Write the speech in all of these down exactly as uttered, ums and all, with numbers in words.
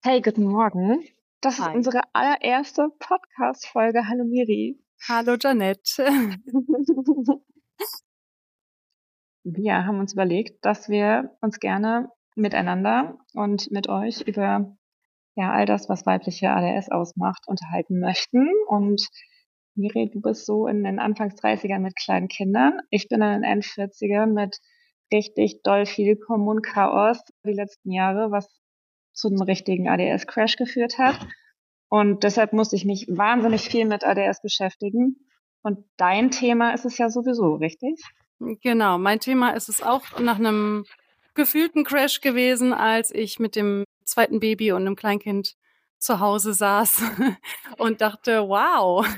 Hey, guten Morgen. Das ist Hi. unsere allererste Podcast-Folge. Hallo Miri. Hallo Janette. Wir haben uns überlegt, dass wir uns gerne miteinander und mit euch über ja all das, was weibliche A D H S ausmacht, unterhalten möchten. Und Miri, du bist so in den Anfangs dreißigern mit kleinen Kindern. Ich bin in den Endvierzigern mit richtig doll viel Hormonchaos die letzten Jahre, was zu einem richtigen A D H S-Crash geführt hat. Und deshalb musste ich mich wahnsinnig viel mit A D H S beschäftigen. Und dein Thema ist es ja sowieso, richtig? Genau, mein Thema ist es auch nach einem gefühlten Crash gewesen, als ich mit dem zweiten Baby und einem Kleinkind zu Hause saß und dachte, wow,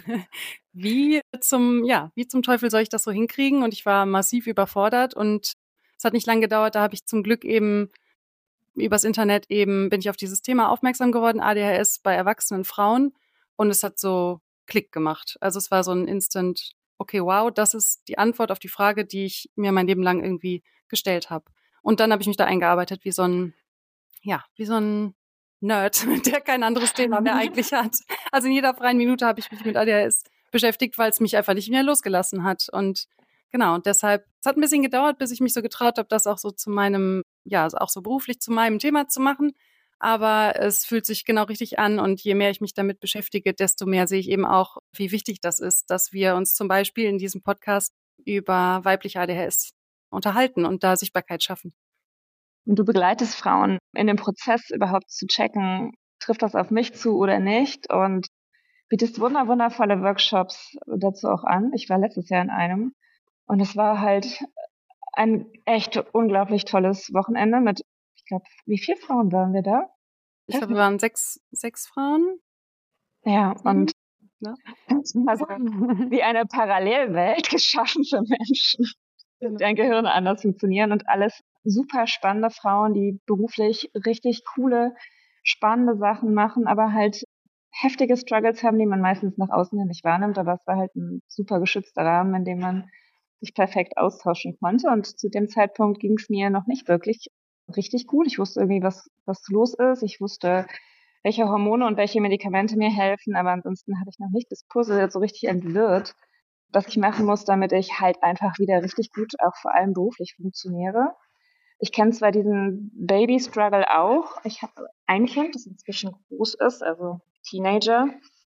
wie zum, ja, wie zum Teufel soll ich das so hinkriegen? Und ich war massiv überfordert und es hat nicht lange gedauert, da habe ich zum Glück eben übers Internet eben, bin ich auf dieses Thema aufmerksam geworden, A D H S bei erwachsenen Frauen, und es hat so Klick gemacht. Also es war so ein Instant, okay, wow, das ist die Antwort auf die Frage, die ich mir mein Leben lang irgendwie gestellt habe. Und dann habe ich mich da eingearbeitet wie so ein, ja, wie so ein Nerd, der kein anderes Thema mehr eigentlich hat. Also in jeder freien Minute habe ich mich mit A D H S beschäftigt, weil es mich einfach nicht mehr losgelassen hat. Und genau, und deshalb, es hat ein bisschen gedauert, bis ich mich so getraut habe, das auch so zu meinem, ja, also auch so beruflich zu meinem Thema zu machen. Aber es fühlt sich genau richtig an, und je mehr ich mich damit beschäftige, desto mehr sehe ich eben auch, wie wichtig das ist, dass wir uns zum Beispiel in diesem Podcast über weibliche A D H S unterhalten und da Sichtbarkeit schaffen. Und du begleitest Frauen in dem Prozess überhaupt zu checken, trifft das auf mich zu oder nicht? Und bietest wunder wundervolle Workshops dazu auch an. Ich war letztes Jahr in einem und es war halt ein echt unglaublich tolles Wochenende mit, ich glaube, wie viele Frauen waren wir da? Ich glaube, wir waren sechs, sechs Frauen. Ja, und Ja. also wie eine Parallelwelt geschaffen für Menschen, deren Gehirne anders funktionieren und alles super spannende Frauen, die beruflich richtig coole, spannende Sachen machen, aber halt heftige Struggles haben, die man meistens nach außen hin nicht wahrnimmt. Aber es war halt ein super geschützter Rahmen, in dem man sich perfekt austauschen konnte. Und zu dem Zeitpunkt ging es mir noch nicht wirklich richtig gut. Ich wusste irgendwie, was, was los ist. Ich wusste, welche Hormone und welche Medikamente mir helfen. Aber ansonsten hatte ich noch nicht das Puzzle so richtig entwirrt, was ich machen muss, damit ich halt einfach wieder richtig gut, auch vor allem beruflich funktioniere. Ich kenne zwar diesen Baby-Struggle auch. Ich habe ein Kind, das inzwischen groß ist, also Teenager.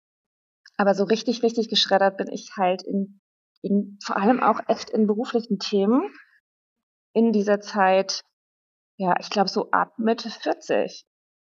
Aber so richtig, richtig geschreddert bin ich halt in, in vor allem auch echt in beruflichen Themen in dieser Zeit, ja, ich glaube so ab Mitte vierzig.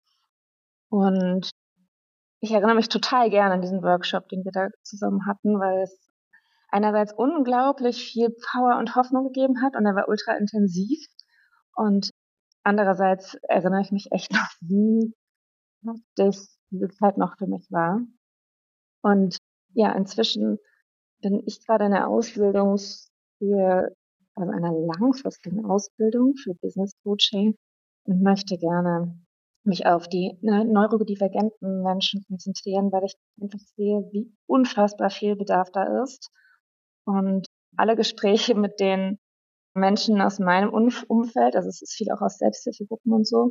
Und ich erinnere mich total gerne an diesen Workshop, den wir da zusammen hatten, weil es einerseits unglaublich viel Power und Hoffnung gegeben hat und er war ultra intensiv. Und andererseits erinnere ich mich echt noch, wie das diese Zeit noch für mich war. Und ja, inzwischen bin ich gerade in der Ausbildung für, also einer langfristigen Ausbildung für Business Coaching und möchte gerne mich auf die ne, neurodivergenten Menschen konzentrieren, weil ich einfach sehe, wie unfassbar viel Bedarf da ist. Und alle Gespräche mit den Menschen aus meinem Umfeld, also es ist viel auch aus Selbsthilfegruppen und so,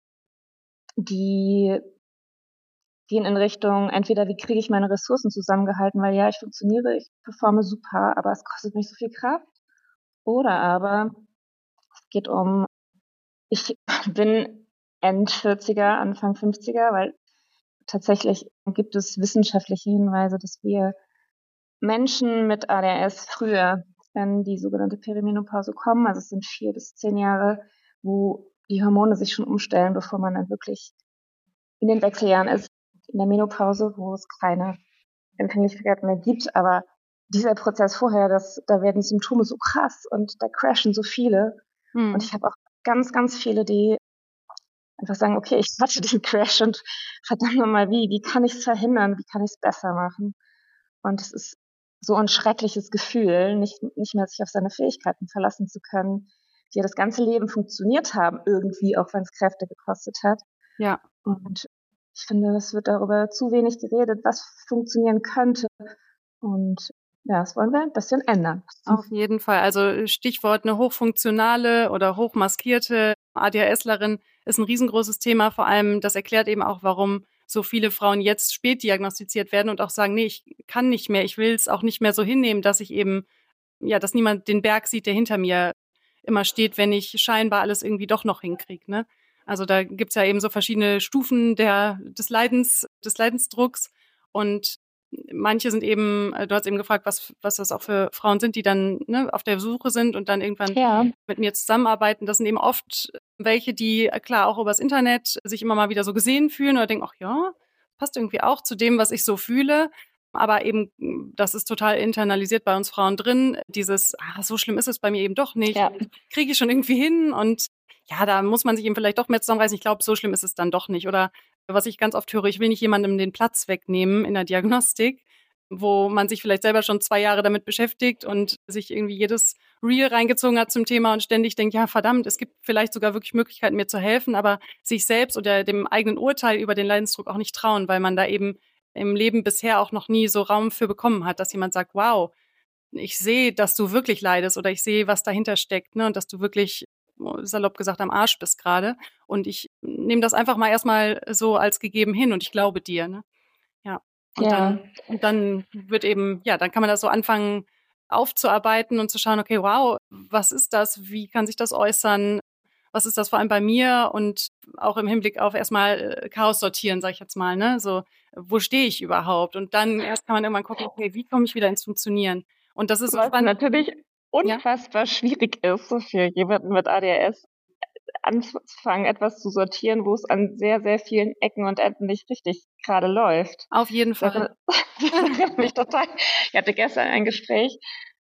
die gehen in Richtung, entweder wie kriege ich meine Ressourcen zusammengehalten, weil ja, ich funktioniere, ich performe super, aber es kostet mich so viel Kraft. Oder aber es geht um, ich bin End-vierziger, Anfang fünfziger, weil tatsächlich gibt es wissenschaftliche Hinweise, dass wir Menschen mit A D H S früher in die sogenannte Perimenopause kommen. Also es sind vier bis zehn Jahre, wo die Hormone sich schon umstellen, bevor man dann wirklich in den Wechseljahren ist, in der Menopause, wo es keine Empfänglichkeit mehr gibt. Aber dieser Prozess vorher, das, da werden die Symptome so krass und da crashen so viele. Hm. Und ich habe auch ganz, ganz viele, die einfach sagen, okay, ich hatte den Crash und verdammt nochmal, wie, wie kann ich es verhindern? Wie kann ich es besser machen? Und es ist so ein schreckliches Gefühl, nicht, nicht mehr sich auf seine Fähigkeiten verlassen zu können, die ja das ganze Leben funktioniert haben, irgendwie, auch wenn es Kräfte gekostet hat. Ja. Und ich finde, es wird darüber zu wenig geredet, was funktionieren könnte. Und ja, das wollen wir ein bisschen ändern. Auf jeden Fall. Also Stichwort eine hochfunktionale oder hochmaskierte ADHSlerin ist ein riesengroßes Thema. Vor allem, das erklärt eben auch, warum so viele Frauen jetzt spät diagnostiziert werden und auch sagen, nee, ich kann nicht mehr, ich will es auch nicht mehr so hinnehmen, dass ich eben, ja, dass niemand den Berg sieht, der hinter mir immer steht, wenn ich scheinbar alles irgendwie doch noch hinkriege, ne? Also da gibt's ja eben so verschiedene Stufen der, des Leidens, des Leidensdrucks und manche sind eben, du hast eben gefragt, was, was das auch für Frauen sind, die dann ne, auf der Suche sind und dann irgendwann Ja. mit mir zusammenarbeiten. Das sind eben oft welche, die klar auch übers Internet sich immer mal wieder so gesehen fühlen oder denken, ach ja, passt irgendwie auch zu dem, was ich so fühle. Aber eben, das ist total internalisiert bei uns Frauen drin. Dieses, ah, so schlimm ist es bei mir eben doch nicht. Ja. Kriege ich schon irgendwie hin und ja, da muss man sich eben vielleicht doch mehr zusammenreißen. Ich glaube, so schlimm ist es dann doch nicht. Oder was ich ganz oft höre, ich will nicht jemandem den Platz wegnehmen in der Diagnostik, wo man sich vielleicht selber schon zwei Jahre damit beschäftigt und sich irgendwie jedes Reel reingezogen hat zum Thema und ständig denkt, ja verdammt, es gibt vielleicht sogar wirklich Möglichkeiten, mir zu helfen, aber sich selbst oder dem eigenen Urteil über den Leidensdruck auch nicht trauen, weil man da eben im Leben bisher auch noch nie so Raum für bekommen hat, dass jemand sagt, wow, ich sehe, dass du wirklich leidest oder ich sehe, was dahinter steckt, ne, und dass du wirklich, salopp gesagt, am Arsch bist gerade. Und ich nehme das einfach mal erstmal so als gegeben hin und ich glaube dir, ne? Ja. Und Ja. dann, und dann wird eben, ja, dann kann man das so anfangen aufzuarbeiten und zu schauen, okay, wow, was ist das? Wie kann sich das äußern? Was ist das vor allem bei mir? Und auch im Hinblick auf erstmal Chaos sortieren, sag ich jetzt mal, ne? So, wo stehe ich überhaupt? Und dann erst kann man irgendwann gucken, okay, wie komme ich wieder ins Funktionieren? Und das ist so Was spannend. natürlich Ja. unfassbar schwierig ist, so für jemanden mit A D H S anzufangen, etwas zu sortieren, wo es an sehr, sehr vielen Ecken und Enden nicht richtig gerade läuft. Auf jeden Das Fall. erinnert mich total. Ich hatte gestern ein Gespräch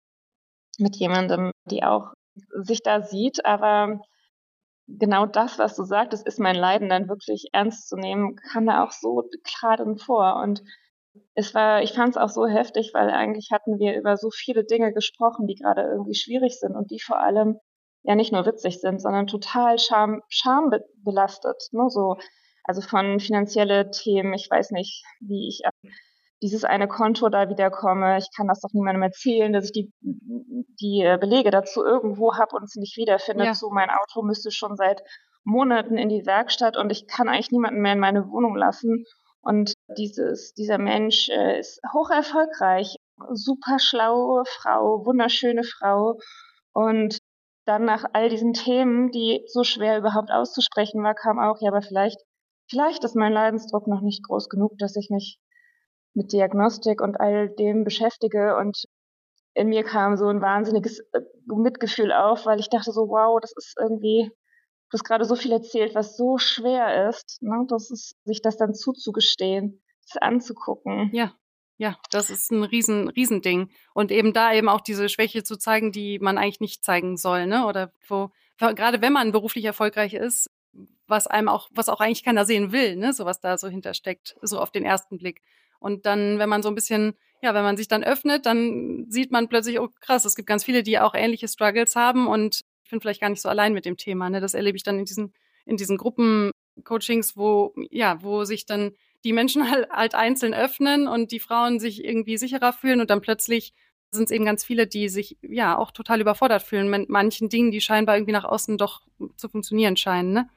mit jemandem, die auch sich da sieht, aber genau das, was du sagtest, ist mein Leiden dann wirklich ernst zu nehmen, kam da auch so klar drin vor. Und es war, ich fand es auch so heftig, weil eigentlich hatten wir über so viele Dinge gesprochen, die gerade irgendwie schwierig sind und die vor allem ja nicht nur witzig sind, sondern total scham, schambelastet. Ne? So, also von finanzielle Themen, ich weiß nicht, wie ich an dieses eine Konto da wiederkomme. Ich kann das doch niemandem erzählen, dass ich die, die Belege dazu irgendwo habe und es nicht wiederfinde. Ja. Zu mein Auto müsste schon seit Monaten in die Werkstatt und ich kann eigentlich niemanden mehr in meine Wohnung lassen. Und dieses, dieser Mensch äh, ist hoch erfolgreich, super schlaue Frau, wunderschöne Frau. Und dann nach all diesen Themen, die so schwer überhaupt auszusprechen war, kam auch, ja, aber vielleicht, vielleicht ist mein Leidensdruck noch nicht groß genug, dass ich mich mit Diagnostik und all dem beschäftige. Und in mir kam so ein wahnsinniges Mitgefühl auf, weil ich dachte so, wow, das ist irgendwie, du hast gerade so viel erzählt, was so schwer ist, ne? Das ist, sich das dann zuzugestehen, das anzugucken. Ja, ja, das ist ein riesen, Riesending. Und eben da eben auch diese Schwäche zu zeigen, die man eigentlich nicht zeigen soll, ne? Oder wo, gerade wenn man beruflich erfolgreich ist, was einem auch, was auch eigentlich keiner sehen will, ne? So was da so hintersteckt, so auf den ersten Blick. Und dann, wenn man so ein bisschen, ja, wenn man sich dann öffnet, dann sieht man plötzlich, oh krass, es gibt ganz viele, die auch ähnliche Struggles haben und ich bin vielleicht gar nicht so allein mit dem Thema, ne? Das erlebe ich dann in diesen, in diesen Gruppencoachings, wo, ja, wo sich dann die Menschen halt, halt einzeln öffnen und die Frauen sich irgendwie sicherer fühlen und dann plötzlich sind es eben ganz viele, die sich ja auch total überfordert fühlen mit manchen Dingen, die scheinbar irgendwie nach außen doch zu funktionieren scheinen, ne?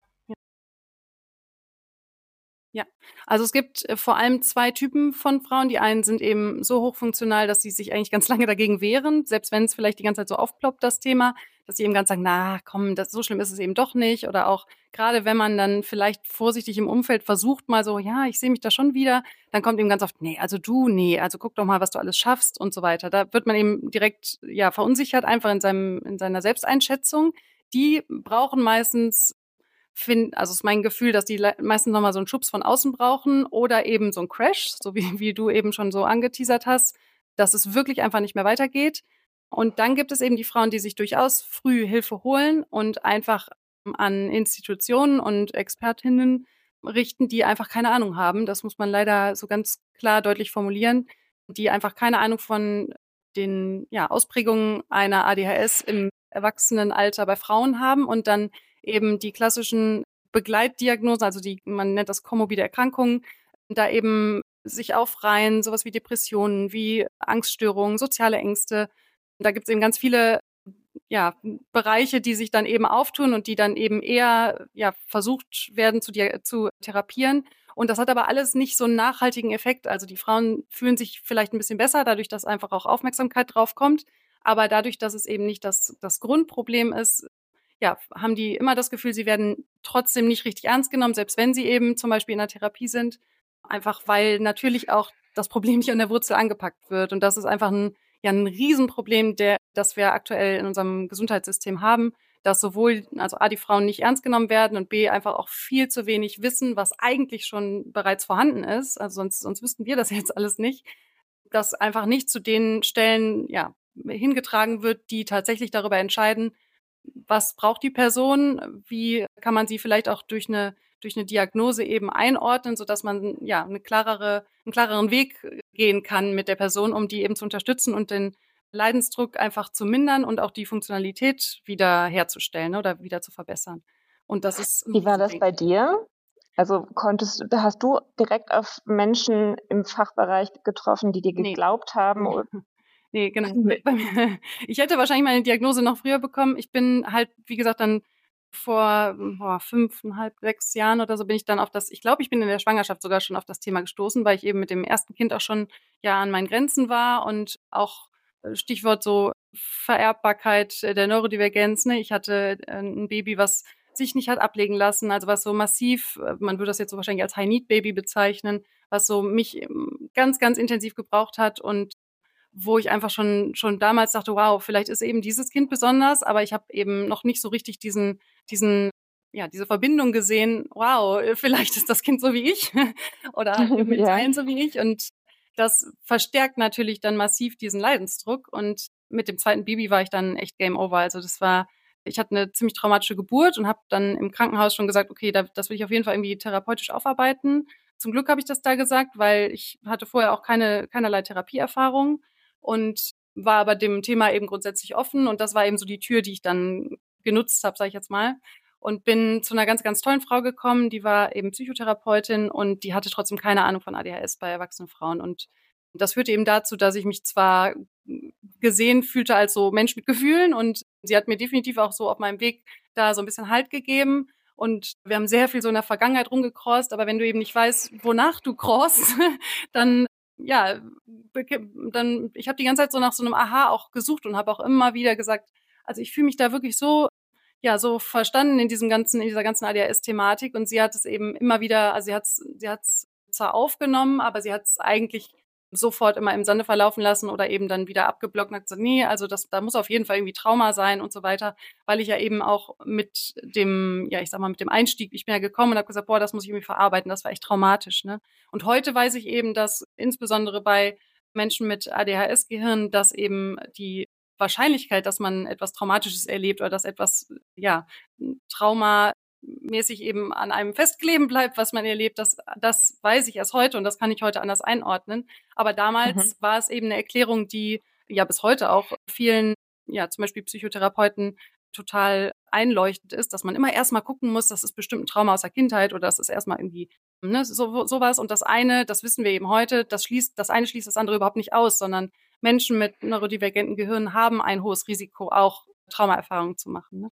Ja, also es gibt äh, vor allem zwei Typen von Frauen. Die einen sind eben so hochfunktional, dass sie sich eigentlich ganz lange dagegen wehren, selbst wenn es vielleicht die ganze Zeit so aufploppt, das Thema, dass sie eben ganz sagen, na komm, das, so schlimm ist es eben doch nicht. Oder auch gerade wenn man dann vielleicht vorsichtig im Umfeld versucht, mal so, ja, ich sehe mich da schon wieder, dann kommt eben ganz oft, nee, also du, nee, also guck doch mal, was du alles schaffst und so weiter. Da wird man eben direkt ja verunsichert, einfach in seinem, in seiner Selbsteinschätzung. Die brauchen meistens find, also ist mein Gefühl, dass die meistens nochmal so einen Schubs von außen brauchen oder eben so einen Crash, so wie, wie du eben schon so angeteasert hast, dass es wirklich einfach nicht mehr weitergeht. Und dann gibt es eben die Frauen, die sich durchaus früh Hilfe holen und einfach an Institutionen und Expertinnen richten, die einfach keine Ahnung haben. Das muss man leider so ganz klar deutlich formulieren, die einfach keine Ahnung von den ja, Ausprägungen einer A D H S im Erwachsenenalter bei Frauen haben und dann eben die klassischen Begleitdiagnosen, also die, man nennt das komorbide Erkrankungen, da eben sich aufreihen, sowas wie Depressionen, wie Angststörungen, soziale Ängste. Da gibt es eben ganz viele ja, Bereiche, die sich dann eben auftun und die dann eben eher ja, versucht werden zu, zu therapieren. Und das hat aber alles nicht so einen nachhaltigen Effekt. Also die Frauen fühlen sich vielleicht ein bisschen besser, dadurch, dass einfach auch Aufmerksamkeit drauf kommt. Aber dadurch, dass es eben nicht das, das Grundproblem ist, ja, haben die immer das Gefühl, sie werden trotzdem nicht richtig ernst genommen, selbst wenn sie eben zum Beispiel in der Therapie sind. Einfach weil natürlich auch das Problem nicht an der Wurzel angepackt wird. Und das ist einfach ein, ja, ein Riesenproblem, der, das wir aktuell in unserem Gesundheitssystem haben, dass sowohl, also A, die Frauen nicht ernst genommen werden und B, einfach auch viel zu wenig wissen, was eigentlich schon bereits vorhanden ist. Also sonst, sonst wüssten wir das jetzt alles nicht, dass einfach nicht zu den Stellen, ja, hingetragen wird, die tatsächlich darüber entscheiden, was braucht die Person, wie kann man sie vielleicht auch durch eine durch eine Diagnose eben einordnen, sodass man ja eine klarere, einen klareren Weg gehen kann mit der Person, um die eben zu unterstützen und den Leidensdruck einfach zu mindern und auch die Funktionalität wieder herzustellen oder wieder zu verbessern. Und das ist Wie war das bei dir? Also konntest, hast du direkt auf Menschen im Fachbereich getroffen, die dir geglaubt nee. haben? Oder? Nee, genau. Ich hätte wahrscheinlich meine Diagnose noch früher bekommen. Ich bin halt, wie gesagt, dann vor boah, fünfeinhalb, sechs Jahren oder so bin ich dann auf das, ich glaube, ich bin in der Schwangerschaft sogar schon auf das Thema gestoßen, weil ich eben mit dem ersten Kind auch schon ja an meinen Grenzen war und auch Stichwort so Vererbbarkeit der Neurodivergenz. Ne? Ich hatte ein Baby, was sich nicht hat ablegen lassen, also was so massiv, man würde das jetzt so wahrscheinlich als High-Need-Baby bezeichnen, was so mich ganz, ganz intensiv gebraucht hat und wo ich einfach schon schon damals dachte, wow, vielleicht ist eben dieses Kind besonders, aber ich habe eben noch nicht so richtig diesen diesen ja, diese Verbindung gesehen, wow, vielleicht ist das Kind so wie ich oder mit ja. Teilen so wie ich und das verstärkt natürlich dann massiv diesen Leidensdruck und mit dem zweiten Baby war ich dann echt Game Over, also das war ich hatte eine ziemlich traumatische Geburt und habe dann im Krankenhaus schon gesagt, okay, da, das will ich auf jeden Fall irgendwie therapeutisch aufarbeiten. Zum Glück habe ich das da gesagt, weil ich hatte vorher auch keine keinerlei Therapieerfahrung und war aber dem Thema eben grundsätzlich offen und das war eben so die Tür, die ich dann genutzt habe, sage ich jetzt mal. Und bin zu einer ganz, ganz tollen Frau gekommen, die war eben Psychotherapeutin und die hatte trotzdem keine Ahnung von A D H S bei erwachsenen Frauen. Und das führte eben dazu, dass ich mich zwar gesehen fühlte als so Mensch mit Gefühlen und sie hat mir definitiv auch so auf meinem Weg da so ein bisschen Halt gegeben. Und wir haben sehr viel so in der Vergangenheit rumgecrossed, aber wenn du eben nicht weißt, wonach du crossst, dann ja, dann ich habe die ganze Zeit so nach so einem Aha auch gesucht und habe auch immer wieder gesagt, also ich fühle mich da wirklich so ja so verstanden in diesem ganzen in dieser ganzen A D H S-Thematik und sie hat es eben immer wieder, also sie hat es sie hat es zwar aufgenommen, aber sie hat es eigentlich sofort immer im Sande verlaufen lassen oder eben dann wieder abgeblockt und hat gesagt, nee, also das, da muss auf jeden Fall irgendwie Trauma sein und so weiter, weil ich ja eben auch mit dem, ja, ich sag mal, mit dem Einstieg, ich bin ja gekommen und habe gesagt, boah, das muss ich irgendwie verarbeiten, das war echt traumatisch, ne? Und heute weiß ich eben, dass insbesondere bei Menschen mit A D H S-Gehirn, dass eben die Wahrscheinlichkeit, dass man etwas Traumatisches erlebt oder dass etwas, ja, Trauma mäßig eben an einem festkleben bleibt, was man erlebt, das, das weiß ich erst heute und das kann ich heute anders einordnen. Aber damals mhm. war es eben eine Erklärung, die ja bis heute auch vielen, ja zum Beispiel Psychotherapeuten total einleuchtend ist, dass man immer erstmal gucken muss, das ist bestimmt ein Trauma aus der Kindheit oder das ist erstmal irgendwie ne, so, sowas. Und das eine, das wissen wir eben heute, das schließt, das eine schließt das andere überhaupt nicht aus, sondern Menschen mit neurodivergenten Gehirnen haben ein hohes Risiko, auch Traumaerfahrungen zu machen. Ne?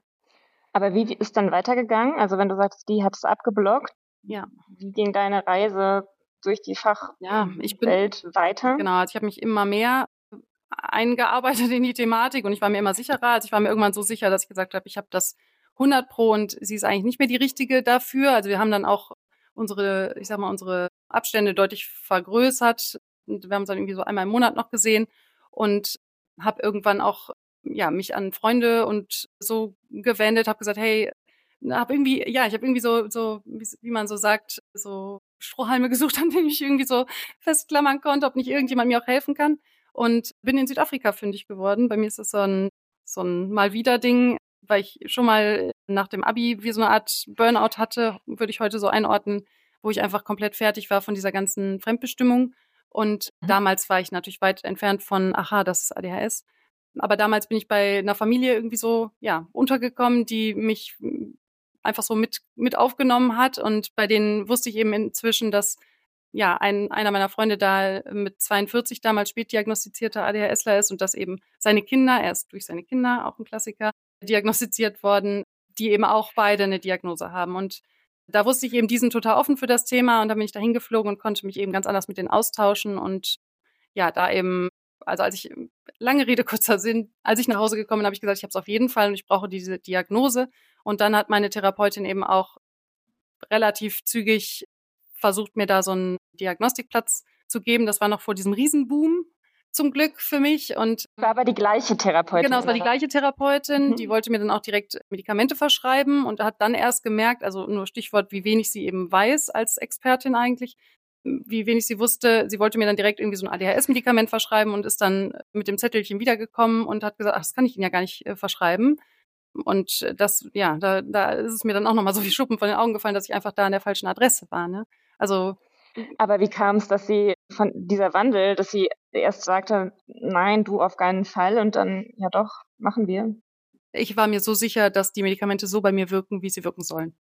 Aber wie ist dann weitergegangen? Also wenn du sagst, die hat es abgeblockt, ja. Wie ging deine Reise durch die Fachwelt ja, ich bin, weiter? Genau, also ich habe mich immer mehr eingearbeitet in die Thematik und ich war mir immer sicherer. Also ich war mir irgendwann so sicher, dass ich gesagt habe, ich habe das hundert Pro und sie ist eigentlich nicht mehr die Richtige dafür. Also wir haben dann auch unsere, ich sag mal, unsere Abstände deutlich vergrößert. Und wir haben uns dann irgendwie so einmal im Monat noch gesehen und habe irgendwann auch ja mich an Freunde und so gewendet, habe gesagt, hey, habe irgendwie, ja, ich habe irgendwie so, so wie, wie man so sagt, so Strohhalme gesucht, an denen ich irgendwie so festklammern konnte, ob nicht irgendjemand mir auch helfen kann. Und bin in Südafrika fündig geworden. Bei mir ist das so ein, so ein Mal-Wieder-Ding, weil ich schon mal nach dem Abi wie so eine Art Burnout hatte, würde ich heute so einordnen, wo ich einfach komplett fertig war von dieser ganzen Fremdbestimmung. Und mhm. damals war ich natürlich weit entfernt von, aha, das ist A D H S. Aber damals bin ich bei einer Familie irgendwie so, ja, untergekommen, die mich einfach so mit, mit aufgenommen hat. Und bei denen wusste ich eben inzwischen, dass ja, ein, einer meiner Freunde da mit zweiundvierzig damals spätdiagnostizierter ADHSler ist und dass eben seine Kinder, er ist durch seine Kinder, auch ein Klassiker, diagnostiziert worden, die eben auch beide eine Diagnose haben. Und da wusste ich eben, die sind total offen für das Thema und da bin ich da hingeflogen und konnte mich eben ganz anders mit denen austauschen und ja, da eben, also als ich, lange Rede, kurzer Sinn, als ich nach Hause gekommen bin, habe ich gesagt, ich habe es auf jeden Fall und ich brauche diese Diagnose. Und dann hat meine Therapeutin eben auch relativ zügig versucht, mir da so einen Diagnostikplatz zu geben. Das war noch vor diesem Riesenboom zum Glück für mich. Und war aber die gleiche Therapeutin. Genau, es war die gleiche Therapeutin. Mhm. Die wollte mir dann auch direkt Medikamente verschreiben und hat dann erst gemerkt, also nur Stichwort, wie wenig sie eben weiß als Expertin eigentlich, wie wenig sie wusste. Sie wollte mir dann direkt irgendwie so ein A D H S-Medikament verschreiben und ist dann mit dem Zettelchen wiedergekommen und hat gesagt, ach, das kann ich Ihnen ja gar nicht äh, verschreiben. Und das, ja, da, da ist es mir dann auch nochmal so wie Schuppen von den Augen gefallen, dass ich einfach da an der falschen Adresse war, ne? Also. Aber wie kam es, dass sie von dieser Wandel, dass sie erst sagte, nein, du auf keinen Fall und dann, ja doch, machen wir? Ich war mir so sicher, dass die Medikamente so bei mir wirken, wie sie wirken sollen.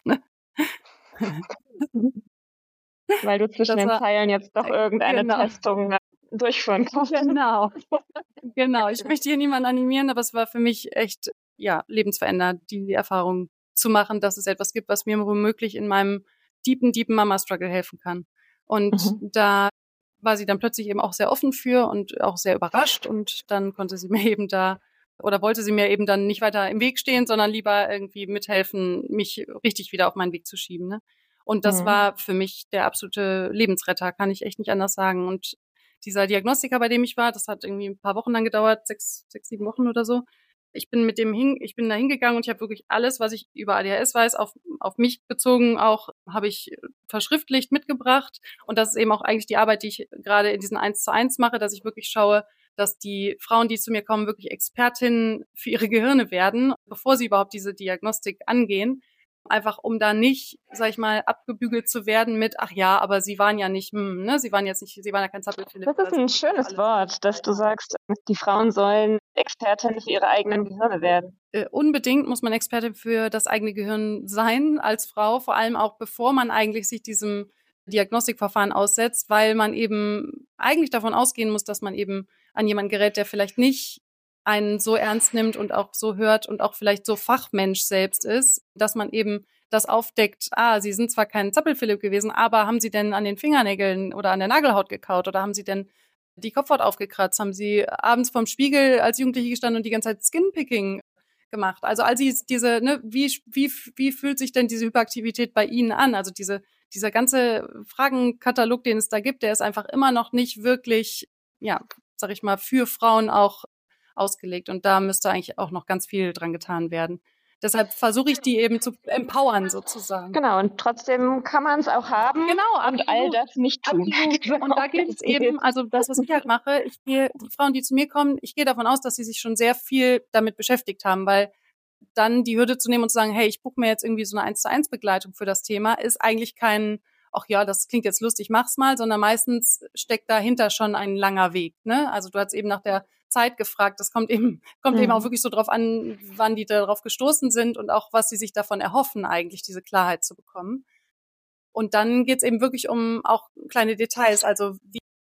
Weil du zwischen Das den war, Zeilen jetzt doch irgendeine genau. Testung durchführen kannst. Genau. Genau. Ich möchte hier niemanden animieren, aber es war für mich echt, ja, lebensverändernd, die Erfahrung zu machen, dass es etwas gibt, was mir womöglich in meinem deepen, deepen Mama-Struggle helfen kann. Und mhm. da war sie dann plötzlich eben auch sehr offen für und auch sehr überrascht und dann konnte sie mir eben da oder wollte sie mir eben dann nicht weiter im Weg stehen, sondern lieber irgendwie mithelfen, mich richtig wieder auf meinen Weg zu schieben, ne? Und das mhm. war für mich der absolute Lebensretter, kann ich echt nicht anders sagen. Und dieser Diagnostiker, bei dem ich war, das hat irgendwie ein paar Wochen lang gedauert, sechs, sechs, sieben Wochen oder so. Ich bin mit dem hin, ich bin da hingegangen und ich habe wirklich alles, was ich über A D H S weiß, auf, auf mich bezogen auch, habe ich verschriftlicht mitgebracht. Und das ist eben auch eigentlich die Arbeit, die ich gerade in diesen eins zu eins mache, dass ich wirklich schaue, dass die Frauen, die zu mir kommen, wirklich Expertinnen für ihre Gehirne werden, bevor sie überhaupt diese Diagnostik angehen. Einfach um da nicht, sag ich mal, abgebügelt zu werden mit, ach ja, aber sie waren ja nicht, hm, ne, sie waren jetzt nicht, sie waren ja kein Zappelphilipp. Das ist ein schönes Wort, dass du sagst, die Frauen sollen Expertinnen für ihre eigenen Gehirne werden. Äh, unbedingt muss man Expertin für das eigene Gehirn sein als Frau, vor allem auch bevor man eigentlich sich diesem Diagnostikverfahren aussetzt, weil man eben eigentlich davon ausgehen muss, dass man eben an jemanden gerät, der vielleicht nicht einen so ernst nimmt und auch so hört und auch vielleicht so Fachmensch selbst ist, dass man eben das aufdeckt, ah, sie sind zwar kein Zappelphilipp gewesen, aber haben sie denn an den Fingernägeln oder an der Nagelhaut gekaut oder haben sie denn die Kopfhaut aufgekratzt, haben sie abends vorm Spiegel als Jugendliche gestanden und die ganze Zeit Skinpicking gemacht. Also all diese, ne, wie, wie, wie fühlt sich denn diese Hyperaktivität bei Ihnen an? Also diese, dieser ganze Fragenkatalog, den es da gibt, der ist einfach immer noch nicht wirklich, ja, sag ich mal, für Frauen auch ausgelegt. Und da müsste eigentlich auch noch ganz viel dran getan werden. Deshalb versuche ich, die eben zu empowern sozusagen. Genau, und trotzdem kann man es auch haben genau, und absolut, all das nicht tun. Absolut. Und da geht es eben, also das, was ich halt mache, ich gehe, die Frauen, die zu mir kommen, ich gehe davon aus, dass sie sich schon sehr viel damit beschäftigt haben, weil dann die Hürde zu nehmen und zu sagen, hey, ich buche mir jetzt irgendwie so eine eins zu eins Begleitung für das Thema, ist eigentlich kein, ach ja, das klingt jetzt lustig, mach's mal, sondern meistens steckt dahinter schon ein langer Weg, ne? Also du hast eben nach der Zeit gefragt, das kommt eben, kommt mhm. eben auch wirklich so drauf an, wann die darauf gestoßen sind und auch, was sie sich davon erhoffen, eigentlich diese Klarheit zu bekommen. Und dann geht's eben wirklich um auch kleine Details, also wie.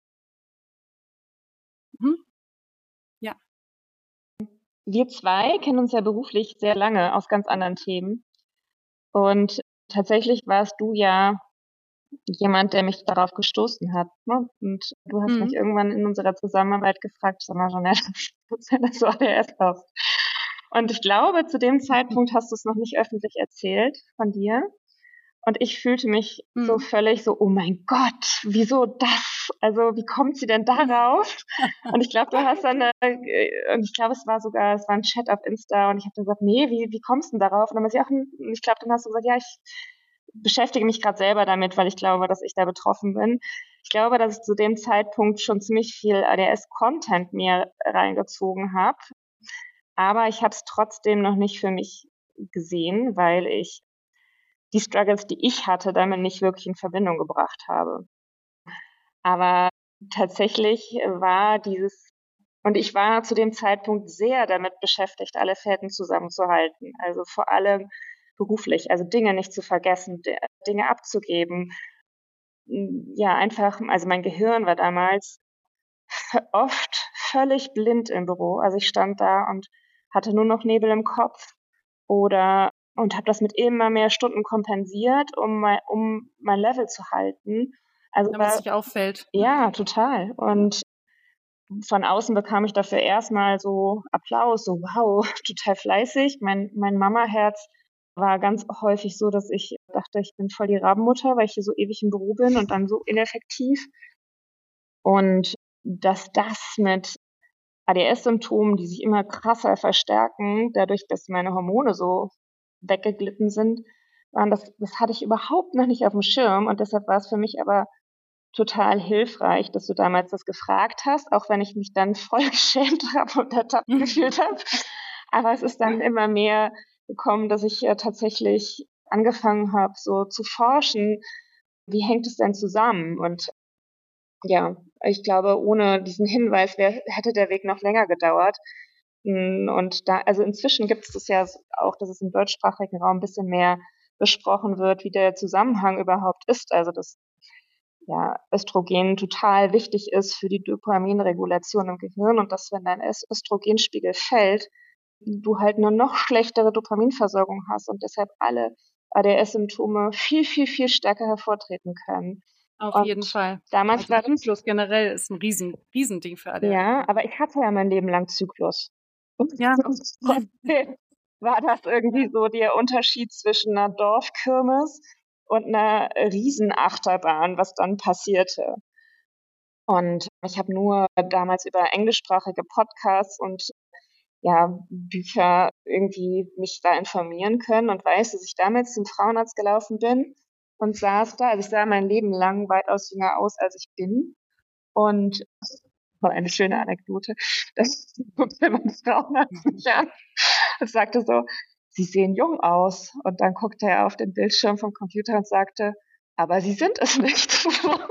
Hm? Ja. Wir zwei kennen uns ja beruflich sehr lange aus ganz anderen Themen. Und tatsächlich warst du ja jemand, der mich darauf gestoßen hat. Ne? Und du hast mhm. mich irgendwann in unserer Zusammenarbeit gefragt, sag mal, Jeanette, was du das so A D H S hast. Und ich glaube, zu dem Zeitpunkt hast du es noch nicht öffentlich erzählt von dir. Und ich fühlte mich mhm. so völlig so, oh mein Gott, wieso das? Also wie kommt sie denn darauf? Und ich glaube, du hast dann, äh, und ich glaube, es war sogar, es war ein Chat auf Insta und ich habe dann gesagt, nee, wie, wie kommst du denn darauf? Und dann war sie auch, ich glaube, dann hast du gesagt, ja, ich beschäftige mich gerade selber damit, weil ich glaube, dass ich da betroffen bin. Ich glaube, dass ich zu dem Zeitpunkt schon ziemlich viel A D H S-Content mir reingezogen habe. Aber ich habe es trotzdem noch nicht für mich gesehen, weil ich die Struggles, die ich hatte, damit nicht wirklich in Verbindung gebracht habe. Aber tatsächlich war dieses, und ich war zu dem Zeitpunkt sehr damit beschäftigt, alle Fäden zusammenzuhalten. Also vor allem beruflich, also Dinge nicht zu vergessen, Dinge abzugeben. ja, einfach, also mein Gehirn war damals oft völlig blind im Büro. Also ich stand da und hatte nur noch Nebel im Kopf oder und habe das mit immer mehr Stunden kompensiert, um mein, um mein Level zu halten. Also Damit es war, nicht auffällt. ja, total. Und von außen bekam ich dafür erstmal so Applaus, so wow, total fleißig. Mein, mein Mama-Herz war ganz häufig so, dass ich dachte, ich bin voll die Rabenmutter, weil ich hier so ewig im Büro bin und dann so ineffektiv. Und dass das mit A D S-Symptomen, die sich immer krasser verstärken, dadurch, dass meine Hormone so weggeglitten sind, waren das, das hatte ich überhaupt noch nicht auf dem Schirm. Und deshalb war es für mich aber total hilfreich, dass du damals das gefragt hast, auch wenn ich mich dann voll geschämt habe und ertappt gefühlt habe. Aber es ist dann immer mehr gekommen, dass ich ja tatsächlich angefangen habe, so zu forschen, wie hängt es denn zusammen? Und ja, ich glaube, ohne diesen Hinweis wär, hätte der Weg noch länger gedauert. Und da, also inzwischen gibt es das ja auch, dass es im deutschsprachigen Raum ein bisschen mehr besprochen wird, wie der Zusammenhang überhaupt ist. Also dass ja, Östrogen total wichtig ist für die Dopaminregulation im Gehirn und dass, wenn dein Östrogenspiegel fällt, du halt eine noch schlechtere Dopaminversorgung hast und deshalb alle A D S-Symptome viel, viel, viel stärker hervortreten können. Auf und jeden Fall. Damals Also war Zyklus generell ist ein riesen, Riesending für A D H S. ja, aber ich hatte ja mein Leben lang Zyklus. Ja. War das irgendwie so der Unterschied zwischen einer Dorfkirmes und einer Riesenachterbahn, was dann passierte. Und ich habe nur damals über englischsprachige Podcasts und ja, Bücher irgendwie mich da informieren können und weiß, dass ich damals zum Frauenarzt gelaufen bin und saß da. Also ich sah mein Leben lang weitaus jünger aus, als ich bin. Und war eine schöne Anekdote. Das guckte mein Frauenarzt mich an und sagte so, Sie sehen jung aus. Und dann guckte er auf den Bildschirm vom Computer und sagte, aber Sie sind es nicht.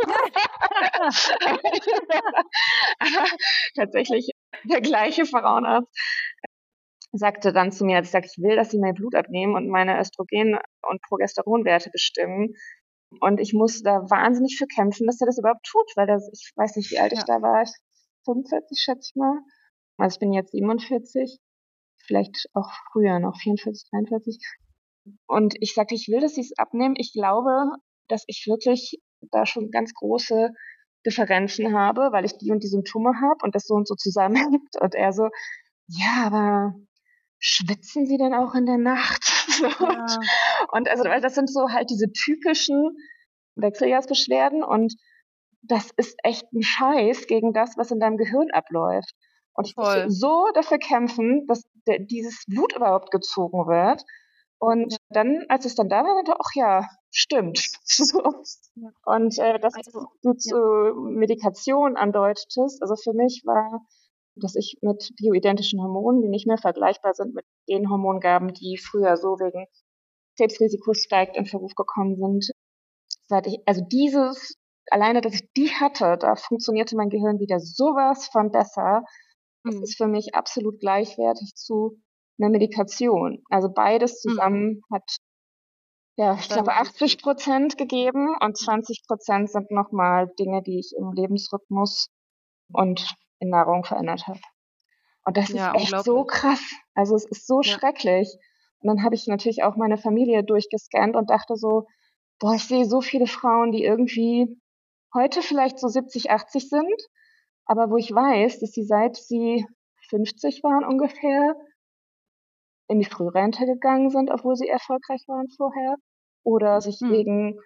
Aber tatsächlich der gleiche Frauenarzt sagte dann zu mir, als ich sagte, ich will, dass Sie mein Blut abnehmen und meine Östrogen- und Progesteronwerte bestimmen. Und ich muss da wahnsinnig für kämpfen, dass er das überhaupt tut, weil das, ich weiß nicht, wie alt ich Ja. da war, ich fünfundvierzig schätze ich mal. Also ich bin jetzt siebenundvierzig, vielleicht auch früher noch, vierundvierzig, dreiundvierzig. Und ich sagte, ich will, dass sie es abnehmen. Ich glaube, dass ich wirklich da schon ganz große Differenzen habe, weil ich die und die Symptome habe und das so und so zusammenhängt. Und er so, ja, aber schwitzen Sie denn auch in der Nacht? So. Ja. Und also, weil das sind so halt diese typischen Wechseljahrsbeschwerden und das ist echt ein Scheiß gegen das, was in deinem Gehirn abläuft. Und ich musste Voll. so dafür kämpfen, dass der, dieses Blut überhaupt gezogen wird. Und Ja. dann, als es dann da war, dachte ich, ach ja, stimmt. So. Ja. Und äh, das Also, du zu ja. Medikation andeutetest, also für mich war, dass ich mit bioidentischen Hormonen, die nicht mehr vergleichbar sind mit den Hormongaben, die früher so wegen Krebsrisiko steigt in Verruf gekommen sind, seit ich, also dieses, alleine, dass ich die hatte, da funktionierte mein Gehirn wieder sowas von besser. Das Mhm. ist für mich absolut gleichwertig zu einer Medikation. Also beides zusammen mhm. hat, ja, ich glaube, achtzig Prozent gegeben und zwanzig Prozent sind nochmal Dinge, die ich im Lebensrhythmus und in Nahrung verändert habe. Und das Ja, ist echt so krass. Also es ist so ja. schrecklich. Und dann habe ich natürlich auch meine Familie durchgescannt und dachte so, boah, ich sehe so viele Frauen, die irgendwie heute vielleicht so siebzig, achtzig sind, aber wo ich weiß, dass sie seit sie fünfzig waren ungefähr in die Frührente gegangen sind, obwohl sie erfolgreich waren vorher, oder sich hm. wegen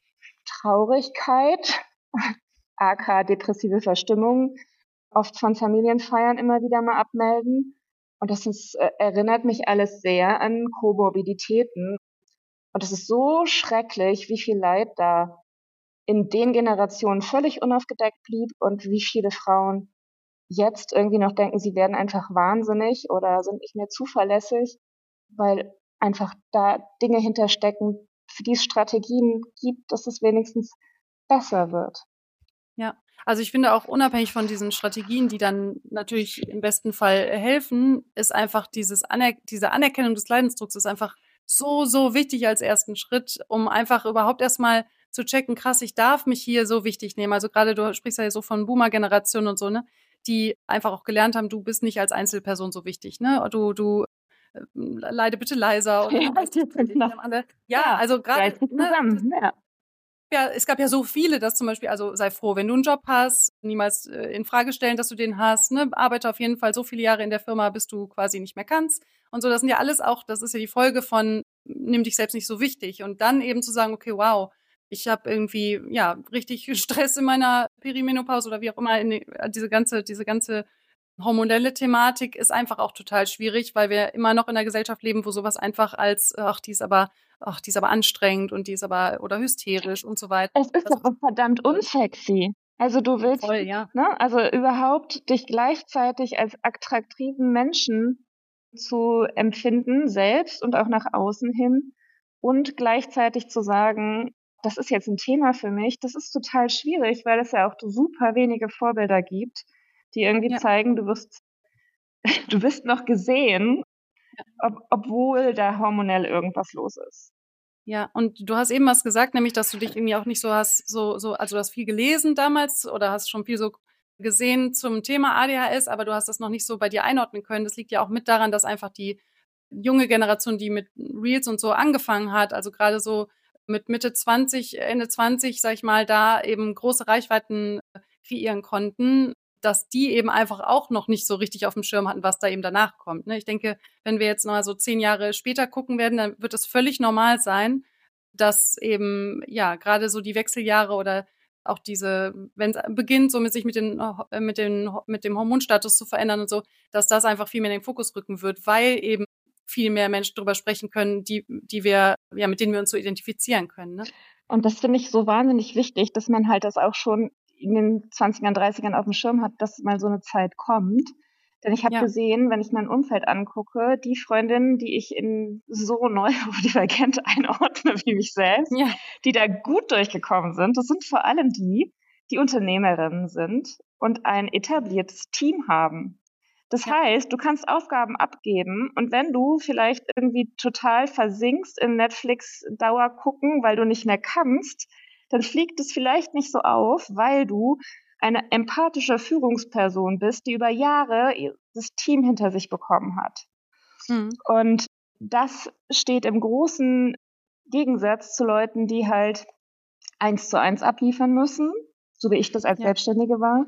Traurigkeit, aka depressive Verstimmung, oft von Familienfeiern immer wieder mal abmelden. Und das ist, äh, erinnert mich alles sehr an Komorbiditäten. Und es ist so schrecklich, wie viel Leid da in den Generationen völlig unaufgedeckt blieb und wie viele Frauen jetzt irgendwie noch denken, sie werden einfach wahnsinnig oder sind nicht mehr zuverlässig, weil einfach da Dinge hinterstecken, für die es Strategien gibt, dass es wenigstens besser wird. Ja, also ich finde auch unabhängig von diesen Strategien, die dann natürlich im besten Fall helfen, ist einfach dieses Aner- diese Anerkennung des Leidensdrucks ist einfach so, so wichtig als ersten Schritt, um einfach überhaupt erstmal zu checken, krass, ich darf mich hier so wichtig nehmen. Also gerade du sprichst ja so von Boomer-Generation und so, ne, die einfach auch gelernt haben, du bist nicht als Einzelperson so wichtig, ne? Du, du äh, leide bitte leiser oder Ja, die sind noch, alle. Ja, ja, also gerade, reißt sich ne, zusammen, ja. ja, es gab ja so viele, dass zum Beispiel, also sei froh, wenn du einen Job hast, niemals äh, in Frage stellen, dass du den hast, ne? Arbeite auf jeden Fall so viele Jahre in der Firma, bis du quasi nicht mehr kannst und so. Das sind ja alles auch, das ist ja die Folge von, nimm dich selbst nicht so wichtig und dann eben zu sagen, okay, wow, ich habe irgendwie ja richtig Stress in meiner Perimenopause oder wie auch immer. In die, diese ganze, diese ganze hormonelle Thematik ist einfach auch total schwierig, weil wir immer noch in einer Gesellschaft leben, wo sowas einfach als, ach, die ist aber, ach, die ist aber anstrengend und die ist aber oder hysterisch und so weiter. Es ist Das doch auch verdammt unsexy. Also du willst, voll, ja. ne, also überhaupt dich gleichzeitig als attraktiven Menschen zu empfinden, selbst und auch nach außen hin und gleichzeitig zu sagen, das ist jetzt ein Thema für mich, das ist total schwierig, weil es ja auch super wenige Vorbilder gibt, die irgendwie Ja. zeigen, du wirst, du bist noch gesehen, ob, obwohl da hormonell irgendwas los ist. Ja, und du hast eben was gesagt, nämlich, dass du dich irgendwie auch nicht so hast, so, so, also du hast viel gelesen damals oder hast schon viel so gesehen zum Thema A D H S, aber du hast das noch nicht so bei dir einordnen können. Das liegt ja auch mit daran, dass einfach die junge Generation, die mit Reels und so angefangen hat, also gerade so mit Mitte zwanzig, Ende zwanzig, sag ich mal, da eben große Reichweiten kreieren konnten, dass die eben einfach auch noch nicht so richtig auf dem Schirm hatten, was da eben danach kommt. Ne? Ich denke, wenn wir jetzt noch mal so zehn Jahre später gucken werden, dann wird es völlig normal sein, dass eben, ja, gerade so die Wechseljahre oder auch diese, wenn es beginnt, so mit sich mit den, mit den, mit dem Hormonstatus zu verändern und so, dass das einfach viel mehr in den Fokus rücken wird, weil eben viel mehr Menschen darüber sprechen können, die, die wir, ja, mit denen wir uns so identifizieren können, ne? Und das finde ich so wahnsinnig wichtig, dass man halt das auch schon in den zwanzigern, dreißigern auf dem Schirm hat, dass mal so eine Zeit kommt. Denn ich habe Ja. gesehen, wenn ich mein Umfeld angucke, die Freundinnen, die ich in so neurodivergent einordne wie mich selbst, Ja. die da gut durchgekommen sind, das sind vor allem die, die Unternehmerinnen sind und ein etabliertes Team haben. Das Ja. heißt, du kannst Aufgaben abgeben und wenn du vielleicht irgendwie total versinkst in Netflix-Dauer gucken, weil du nicht mehr kannst, dann fliegt es vielleicht nicht so auf, weil du eine empathische Führungsperson bist, die über Jahre das Team hinter sich bekommen hat. Mhm. Und das steht im großen Gegensatz zu Leuten, die halt eins zu eins abliefern müssen, so wie ich das als Ja. Selbstständige war.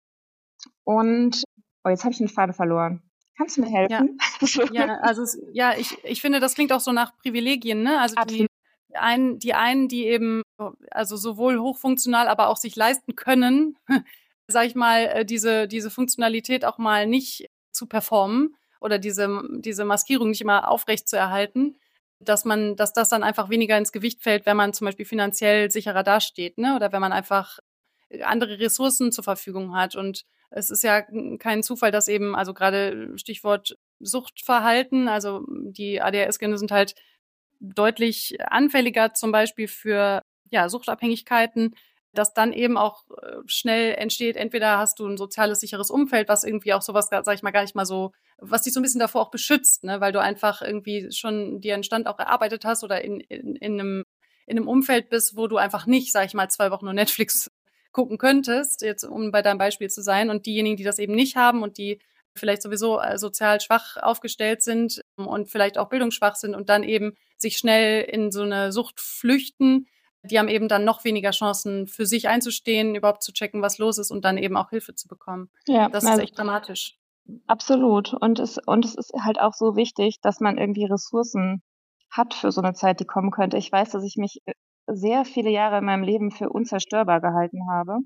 Und oh, jetzt habe ich den Faden verloren. Kannst du mir helfen? Ja, ja also es, ja, ich, ich finde, das klingt auch so nach Privilegien, ne? Also die einen, die einen, die eben also sowohl hochfunktional, aber auch sich leisten können, sag ich mal, diese, diese Funktionalität auch mal nicht zu performen oder diese, diese Maskierung nicht immer aufrecht zu erhalten, dass man, dass das dann einfach weniger ins Gewicht fällt, wenn man zum Beispiel finanziell sicherer dasteht, ne? Oder wenn man einfach andere Ressourcen zur Verfügung hat. Und es ist ja kein Zufall, dass eben, also gerade Stichwort Suchtverhalten, also die A D H S-Gene sind halt deutlich anfälliger zum Beispiel für ja, Suchtabhängigkeiten, dass dann eben auch schnell entsteht, entweder hast du ein soziales, sicheres Umfeld, was irgendwie auch sowas, sag ich mal, gar nicht mal so, was dich so ein bisschen davor auch beschützt, ne, weil du einfach irgendwie schon dir einen Stand auch erarbeitet hast oder in, in, in, einem, in einem Umfeld bist, wo du einfach nicht, sag ich mal, zwei Wochen nur Netflix gucken könntest, jetzt um bei deinem Beispiel zu sein. Und diejenigen, die das eben nicht haben und die vielleicht sowieso sozial schwach aufgestellt sind und vielleicht auch bildungsschwach sind und dann eben sich schnell in so eine Sucht flüchten, die haben eben dann noch weniger Chancen, für sich einzustehen, überhaupt zu checken, was los ist und dann eben auch Hilfe zu bekommen. Ja, das also ist echt dramatisch. Absolut. Und es, und es ist halt auch so wichtig, dass man irgendwie Ressourcen hat für so eine Zeit, die kommen könnte. Ich weiß, dass ich mich sehr viele Jahre in meinem Leben für unzerstörbar gehalten habe.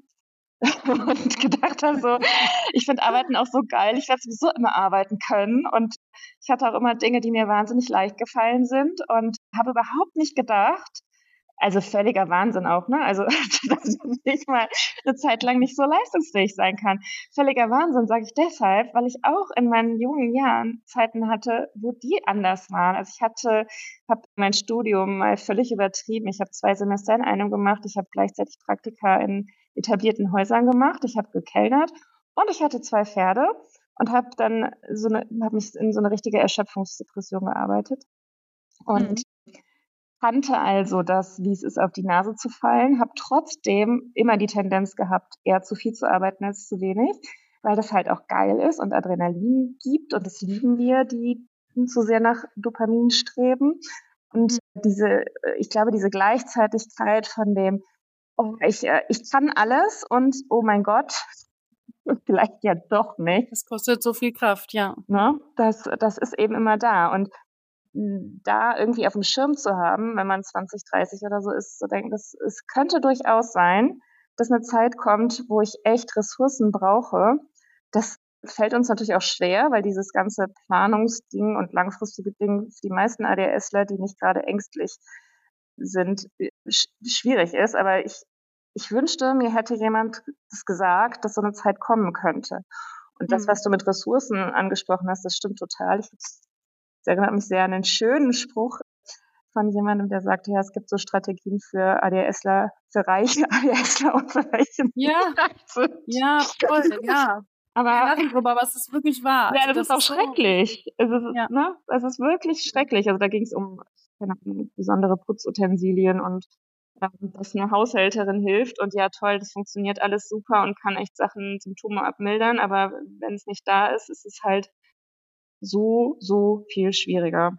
Und gedacht habe so, ich finde Arbeiten auch so geil, ich werde sowieso immer arbeiten können und ich hatte auch immer Dinge, die mir wahnsinnig leicht gefallen sind und habe überhaupt nicht gedacht, also völliger Wahnsinn auch, ne? Also, dass ich mal eine Zeit lang nicht so leistungsfähig sein kann. Völliger Wahnsinn, sage ich deshalb, weil ich auch in meinen jungen Jahren Zeiten hatte, wo die anders waren. Also ich hatte, habe mein Studium mal völlig übertrieben. Ich habe zwei Semester in einem gemacht. Ich habe gleichzeitig Praktika in etablierten Häusern gemacht. Ich habe gekellnert und ich hatte zwei Pferde und habe dann so eine, habe mich in so eine richtige Erschöpfungsdepression gearbeitet. Und mhm. kannte also das, wie es ist, auf die Nase zu fallen, habe trotzdem immer die Tendenz gehabt, eher zu viel zu arbeiten als zu wenig, weil das halt auch geil ist und Adrenalin gibt und das lieben wir, die zu sehr nach Dopamin streben. Und diese, ich glaube, diese Gleichzeitigkeit von dem, oh, ich, ich kann alles und oh mein Gott, vielleicht ja doch nicht. Das kostet so viel Kraft, ja. Ne? Das, das ist eben immer da. Und da irgendwie auf dem Schirm zu haben, wenn man zwanzig, dreißig oder so ist, zu denken, das, es könnte durchaus sein, dass eine Zeit kommt, wo ich echt Ressourcen brauche. Das fällt uns natürlich auch schwer, weil dieses ganze Planungsding und langfristige Ding für die meisten ADHSler, die nicht gerade ängstlich sind, sch- schwierig ist. Aber ich, ich wünschte, mir hätte jemand das gesagt, dass so eine Zeit kommen könnte. Und das, Hm. was du mit Ressourcen angesprochen hast, das stimmt total. Ich Das erinnert mich sehr an einen schönen Spruch von jemandem, der sagte, ja, es gibt so Strategien für ADHSler, für reiche ADHSler und für welche Ja, ja, voll, ja. Aber Wir lachen drüber, aber es ist wirklich wahr. ja, Also das, ist auch so, schrecklich. Es ist, ja. ne? Es ist wirklich schrecklich. Also da ging es um keine Ahnung, besondere Putzutensilien und ähm, dass eine Haushälterin hilft und ja toll, das funktioniert alles super und kann echt Sachen, Symptome abmildern, aber wenn es nicht da ist, ist es halt so, so viel schwieriger.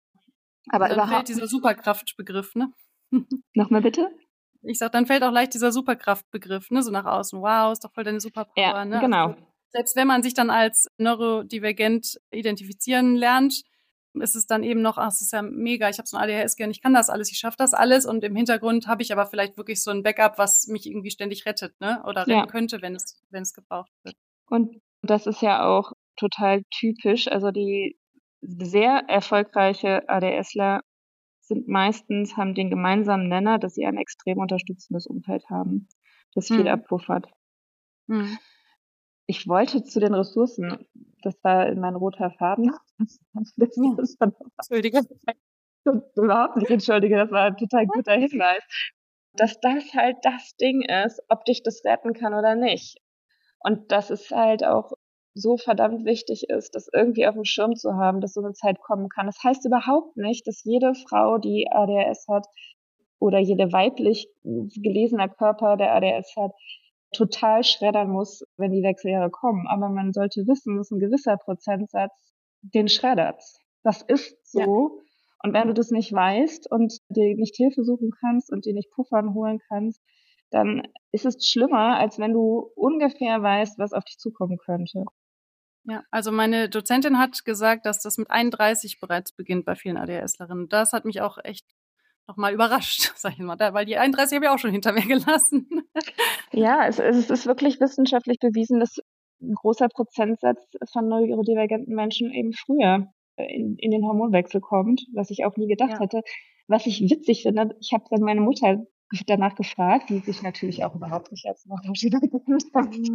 Aber Dann fällt überhaupt, dieser Superkraftbegriff, ne? nochmal bitte? Ich sag, dann fällt auch leicht dieser Superkraftbegriff, ne, so nach außen. Wow, ist doch voll deine Superpower, Ja, ne? genau. Also, selbst wenn man sich dann als neurodivergent identifizieren lernt, ist es dann eben noch, ach, das ist ja mega, ich habe so ein A D H S-Gen, ich kann das alles, ich schaffe das alles und im Hintergrund habe ich aber vielleicht wirklich so ein Backup, was mich irgendwie ständig rettet, ne? Oder retten Ja. könnte, wenn es, wenn es gebraucht wird. Und das ist ja auch total typisch. Also die sehr erfolgreiche ADSler sind meistens, haben den gemeinsamen Nenner, dass sie ein extrem unterstützendes Umfeld haben, das viel Hm. abpuffert. Hm. Ich wollte zu den Ressourcen, das war in mein roter Faden. Das Ja. ist dann Entschuldige. überhaupt nicht entschuldige, das war ein total guter Hinweis, dass das halt das Ding ist, ob dich das retten kann oder nicht. Und dass es halt auch so verdammt wichtig ist, das irgendwie auf dem Schirm zu haben, dass so eine Zeit kommen kann. Das heißt überhaupt nicht, dass jede Frau, die A D H S hat oder jede weiblich gelesener Körper, der A D H S hat, total schreddern muss, wenn die Wechseljahre kommen. Aber man sollte wissen, dass ein gewisser Prozentsatz den schreddert. Das ist so. Ja. Und wenn du das nicht weißt und dir nicht Hilfe suchen kannst und dir nicht Puffern holen kannst, dann ist es schlimmer, als wenn du ungefähr weißt, was auf dich zukommen könnte. Ja, also meine Dozentin hat gesagt, dass das mit einunddreißig bereits beginnt bei vielen ADHSlerinnen. Das hat mich auch echt nochmal überrascht, sag ich mal, weil die einunddreißig habe ich auch schon hinter mir gelassen. Ja, es, es ist wirklich wissenschaftlich bewiesen, dass ein großer Prozentsatz von neurodivergenten Menschen eben früher in, in den Hormonwechsel kommt, was ich auch nie gedacht ja. hätte. Was ich witzig finde, ich habe dann meine Mutter danach gefragt, die sich natürlich auch überhaupt nicht als neurodivergent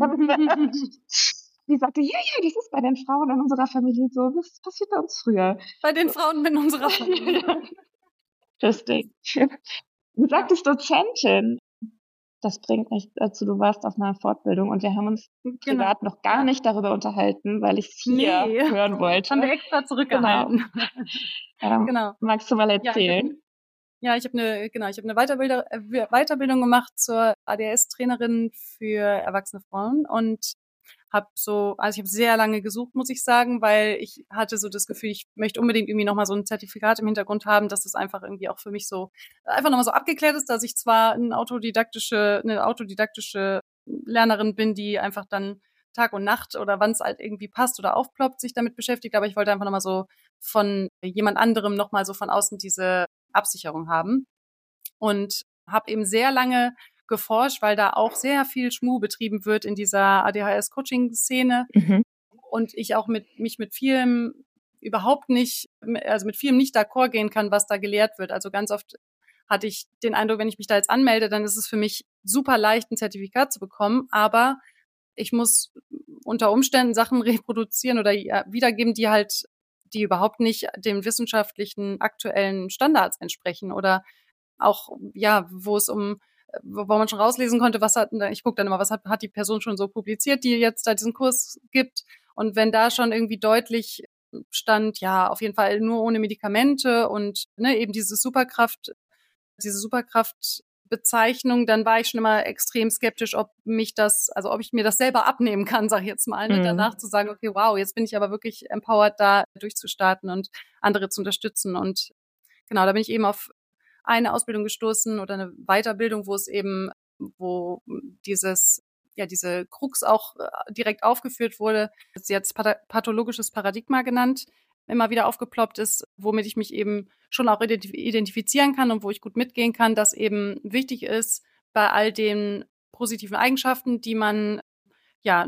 hat. Die sagte, ja, ja, das ist bei den Frauen in unserer Familie so, das passiert bei uns früher. Bei den Frauen in unserer Familie. Richtig. Du sagtest Dozentin. Das bringt mich dazu, du warst auf einer Fortbildung und wir haben uns privat genau. noch gar nicht darüber unterhalten, weil ich es hier nee. hören wollte. Haben wir extra zurückgehalten. Genau. ähm, genau. Magst du mal erzählen? Ja, ich habe eine, genau, ich habe eine Weiterbildung, Weiterbildung gemacht zur A D H S-Trainerin für erwachsene Frauen und habe so, also ich habe sehr lange gesucht, muss ich sagen, weil ich hatte so das Gefühl, ich möchte unbedingt irgendwie nochmal so ein Zertifikat im Hintergrund haben, dass das einfach irgendwie auch für mich so einfach nochmal so abgeklärt ist, dass ich zwar eine autodidaktische, eine autodidaktische Lernerin bin, die einfach dann Tag und Nacht oder wann es halt irgendwie passt oder aufploppt, sich damit beschäftigt, aber ich wollte einfach nochmal so von jemand anderem nochmal so von außen diese Absicherung haben und habe eben sehr lange geforscht, weil da auch sehr viel Schmuh betrieben wird in dieser A D H S-Coaching-Szene mhm. und ich auch mit mich mit vielem überhaupt nicht, also mit vielem nicht d'accord gehen kann, was da gelehrt wird. Also ganz oft hatte ich den Eindruck, wenn ich mich da jetzt anmelde, dann ist es für mich super leicht, ein Zertifikat zu bekommen, aber ich muss unter Umständen Sachen reproduzieren oder wiedergeben, die halt, die überhaupt nicht den wissenschaftlichen aktuellen Standards entsprechen oder auch, ja, wo es um wo man schon rauslesen konnte, was hat, ich gucke dann immer, was hat, hat die Person schon so publiziert, die jetzt da diesen Kurs gibt. Und wenn da schon irgendwie deutlich stand, ja, auf jeden Fall nur ohne Medikamente und ne, eben dieses Superkraft diese Superkraftbezeichnung, dann war ich schon immer extrem skeptisch, ob mich das, also ob ich mir das selber abnehmen kann, sag ich jetzt mal, ne? Mhm. Danach zu sagen, okay, wow, jetzt bin ich aber wirklich empowered, da durchzustarten und andere zu unterstützen. Und genau, da bin ich eben auf eine Ausbildung gestoßen oder eine Weiterbildung, wo es eben, wo dieses, ja, diese Krux auch äh, direkt aufgeführt wurde. Das ist jetzt path- pathologisches Paradigma genannt, immer wieder aufgeploppt ist, womit ich mich eben schon auch identif- identifizieren kann und wo ich gut mitgehen kann, dass eben wichtig ist, bei all den positiven Eigenschaften, die man, ja,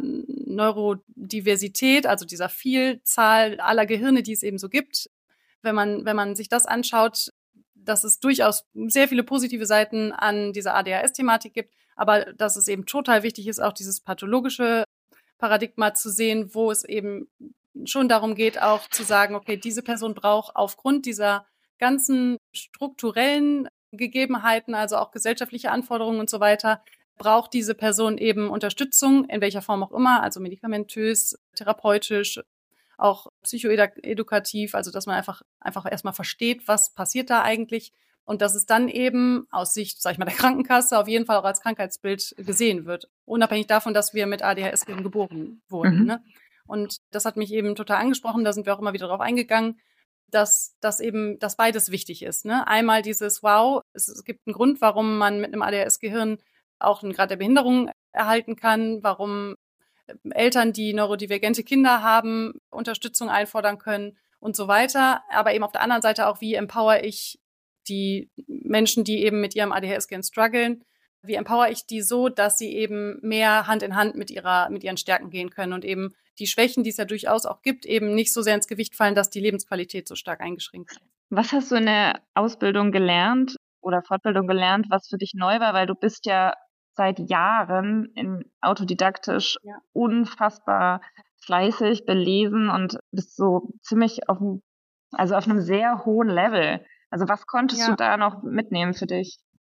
Neurodiversität, also dieser Vielzahl aller Gehirne, die es eben so gibt, wenn man, wenn man sich das anschaut, dass es durchaus sehr viele positive Seiten an dieser A D H S-Thematik gibt, aber dass es eben total wichtig ist, auch dieses pathologische Paradigma zu sehen, wo es eben schon darum geht, auch zu sagen, okay, diese Person braucht aufgrund dieser ganzen strukturellen Gegebenheiten, also auch gesellschaftliche Anforderungen und so weiter, braucht diese Person eben Unterstützung, in welcher Form auch immer, also medikamentös, therapeutisch, auch psychoedukativ, also dass man einfach, einfach erstmal versteht, was passiert da eigentlich und dass es dann eben aus Sicht, sag ich mal, der Krankenkasse auf jeden Fall auch als Krankheitsbild gesehen wird, unabhängig davon, dass wir mit A D H S eben geboren wurden. Mhm. Ne? Und das hat mich eben total angesprochen, da sind wir auch immer wieder drauf eingegangen, dass, dass eben, dass beides wichtig ist. Ne? Einmal dieses, wow, es, es gibt einen Grund, warum man mit einem A D H S-Gehirn auch einen Grad der Behinderung erhalten kann, warum Eltern, die neurodivergente Kinder haben, Unterstützung einfordern können und so weiter. Aber eben auf der anderen Seite auch, wie empower ich die Menschen, die eben mit ihrem A D H S-Gen strugglen, wie empower ich die so, dass sie eben mehr Hand in Hand mit ihrer, mit ihren Stärken gehen können und eben die Schwächen, die es ja durchaus auch gibt, eben nicht so sehr ins Gewicht fallen, dass die Lebensqualität so stark eingeschränkt wird. Was hast du in der Ausbildung gelernt oder Fortbildung gelernt, was für dich neu war? Weil du bist ja seit Jahren in autodidaktisch Ja. unfassbar fleißig, belesen und bist so ziemlich auf einem, also auf einem sehr hohen Level. Also was konntest Ja. du da noch mitnehmen für dich?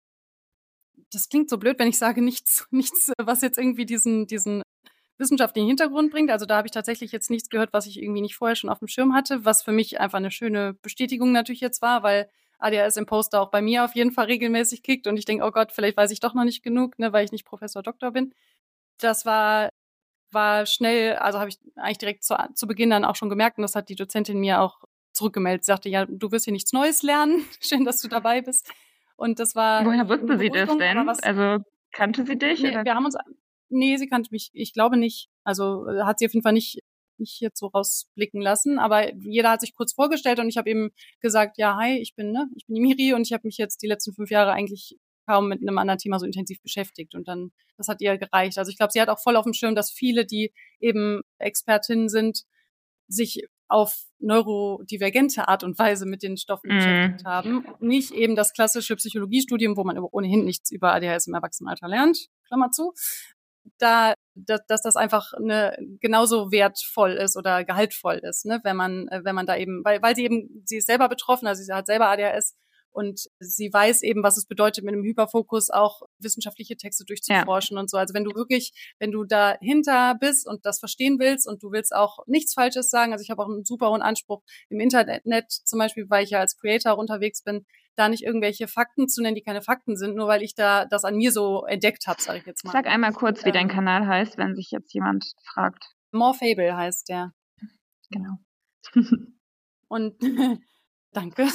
Das klingt so blöd, wenn ich sage nichts, nichts, was jetzt irgendwie diesen, diesen wissenschaftlichen Hintergrund bringt. Also da habe ich tatsächlich jetzt nichts gehört, was ich irgendwie nicht vorher schon auf dem Schirm hatte, was für mich einfach eine schöne Bestätigung natürlich jetzt war, weil A D H S im Poster auch bei mir auf jeden Fall regelmäßig kickt und ich denke, oh Gott, vielleicht weiß ich doch noch nicht genug, ne, weil ich nicht Professor Doktor bin. Das war, war schnell, also habe ich eigentlich direkt zu, zu Beginn dann auch schon gemerkt und das hat die Dozentin mir auch zurückgemeldet. Sie sagte, ja, du wirst hier nichts Neues lernen. Schön, dass du dabei bist. Und das war Woher wusste eine sie das Beruhigung, denn? aber was, Also kannte sie dich? nee, Oder? wir haben uns, nee, sie kannte mich, ich glaube nicht. Also äh, hat sie auf jeden Fall nicht, nicht jetzt so rausblicken lassen. Aber jeder hat sich kurz vorgestellt und ich habe eben gesagt, ja, hi, ich bin, ne, ich bin die Miri und ich habe mich jetzt die letzten fünf Jahre eigentlich kaum mit einem anderen Thema so intensiv beschäftigt. Und dann, das hat ihr gereicht. Also ich glaube, sie hat auch voll auf dem Schirm, dass viele, die eben Expertinnen sind, sich auf neurodivergente Art und Weise mit den Stoffen Mm. beschäftigt haben. Nicht eben das klassische Psychologiestudium, wo man ohnehin nichts über A D H S im Erwachsenenalter lernt, Klammer zu, da, dass, dass das einfach eine, genauso wertvoll ist oder gehaltvoll ist, ne, wenn man, wenn man da eben, weil, weil sie eben, sie ist selber betroffen, also sie hat selber A D H S und sie weiß eben, was es bedeutet, mit einem Hyperfokus auch wissenschaftliche Texte durchzuforschen ja. und so. Also wenn du wirklich, wenn du dahinter bist und das verstehen willst und du willst auch nichts Falsches sagen, also ich habe auch einen super hohen Anspruch im Internet zum Beispiel, weil ich ja als Creator auch unterwegs bin, da nicht irgendwelche Fakten zu nennen, die keine Fakten sind, nur weil ich da das an mir so entdeckt habe, sage ich jetzt mal. Sag einmal kurz, wie ähm, dein Kanal heißt, wenn sich jetzt jemand fragt. More Fable heißt der. Genau. Und danke.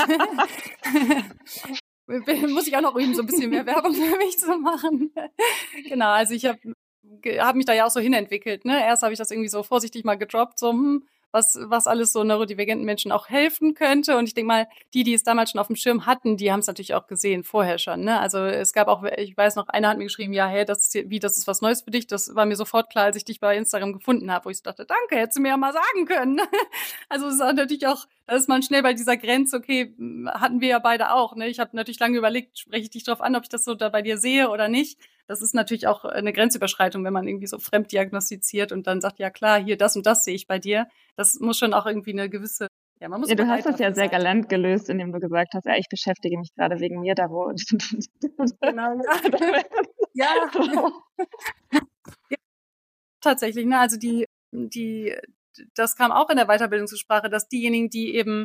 Muss ich auch noch üben, so ein bisschen mehr Werbung für mich zu machen. Genau, also ich habe hab mich da ja auch so hinentwickelt. Ne? Erst habe ich das irgendwie so vorsichtig mal gedroppt, so hm, was, was alles so neurodivergenten Menschen auch helfen könnte. Und ich denke mal, die, die es damals schon auf dem Schirm hatten, die haben es natürlich auch gesehen, vorher schon. Ne? Also es gab auch, ich weiß noch, einer hat mir geschrieben, ja, hey, das ist hier, wie, das ist was Neues für dich. Das war mir sofort klar, als ich dich bei Instagram gefunden habe, wo ich so dachte, danke, hättest du mir ja mal sagen können. Also es ist natürlich auch, da ist man schnell bei dieser Grenze, okay, hatten wir ja beide auch. Ne? Ich habe natürlich lange überlegt, spreche ich dich drauf an, ob ich das so da bei dir sehe oder nicht. Das ist natürlich auch eine Grenzüberschreitung, wenn man irgendwie so fremd diagnostiziert und dann sagt, ja klar, hier das und das sehe ich bei dir. Das muss schon auch irgendwie eine gewisse, ja, man muss. Ja, du hast das ja sehr galant gelöst, indem du gesagt hast, ja, ich beschäftige mich gerade wegen mir da wo. Genau, ja. ja. ja. Tatsächlich, ne, also die, die, das kam auch in der Weiterbildung zur Sprache, dass diejenigen, die eben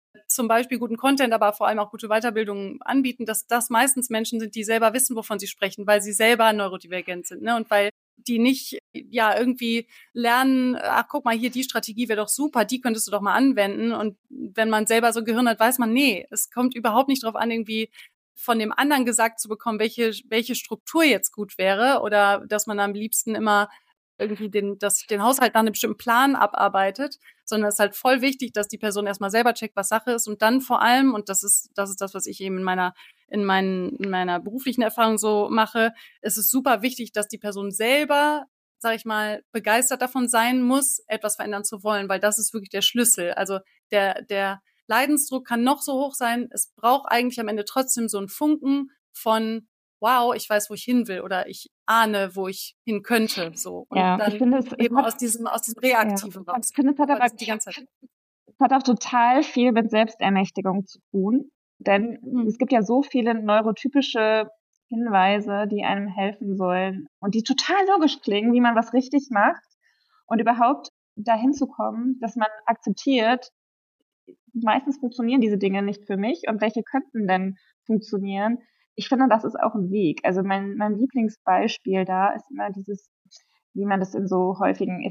zum Beispiel guten Content, aber vor allem auch gute Weiterbildungen anbieten, dass das meistens Menschen sind, die selber wissen, wovon sie sprechen, weil sie selber neurodivergent sind, ne? Und weil die nicht ja irgendwie lernen, ach guck mal, hier die Strategie wäre doch super, die könntest du doch mal anwenden. Und wenn man selber so ein Gehirn hat, weiß man, nee, es kommt überhaupt nicht drauf an, irgendwie von dem anderen gesagt zu bekommen, welche welche Struktur jetzt gut wäre oder dass man am liebsten immer irgendwie den, das, den Haushalt nach einem bestimmten Plan abarbeitet, sondern es ist halt voll wichtig, dass die Person erstmal selber checkt, was Sache ist und dann vor allem, und das ist, das ist das, was ich eben in meiner, in meinen, in meiner beruflichen Erfahrung so mache, es ist super wichtig, dass die Person selber, sag ich mal, begeistert davon sein muss, etwas verändern zu wollen, weil das ist wirklich der Schlüssel. Also der, der Leidensdruck kann noch so hoch sein, es braucht eigentlich am Ende trotzdem so einen Funken von wow, ich weiß, wo ich hin will oder ich ahne, wo ich hin könnte, so. Und Ja, dann ich finde, es, es eben hat, aus diesem, aus diesem ja, Reaktiven raus. ich finde, es hat aber Die ganze Zeit. es hat auch total viel mit Selbstermächtigung zu tun. Denn Mhm. es gibt ja so viele neurotypische Hinweise, die einem helfen sollen und die total logisch klingen, wie man was richtig macht und überhaupt dahin zu kommen, dass man akzeptiert, meistens funktionieren diese Dinge nicht für mich und welche könnten denn funktionieren. Ich finde, das ist auch ein Weg. Also mein, mein Lieblingsbeispiel da ist immer dieses, wie man das in so häufigen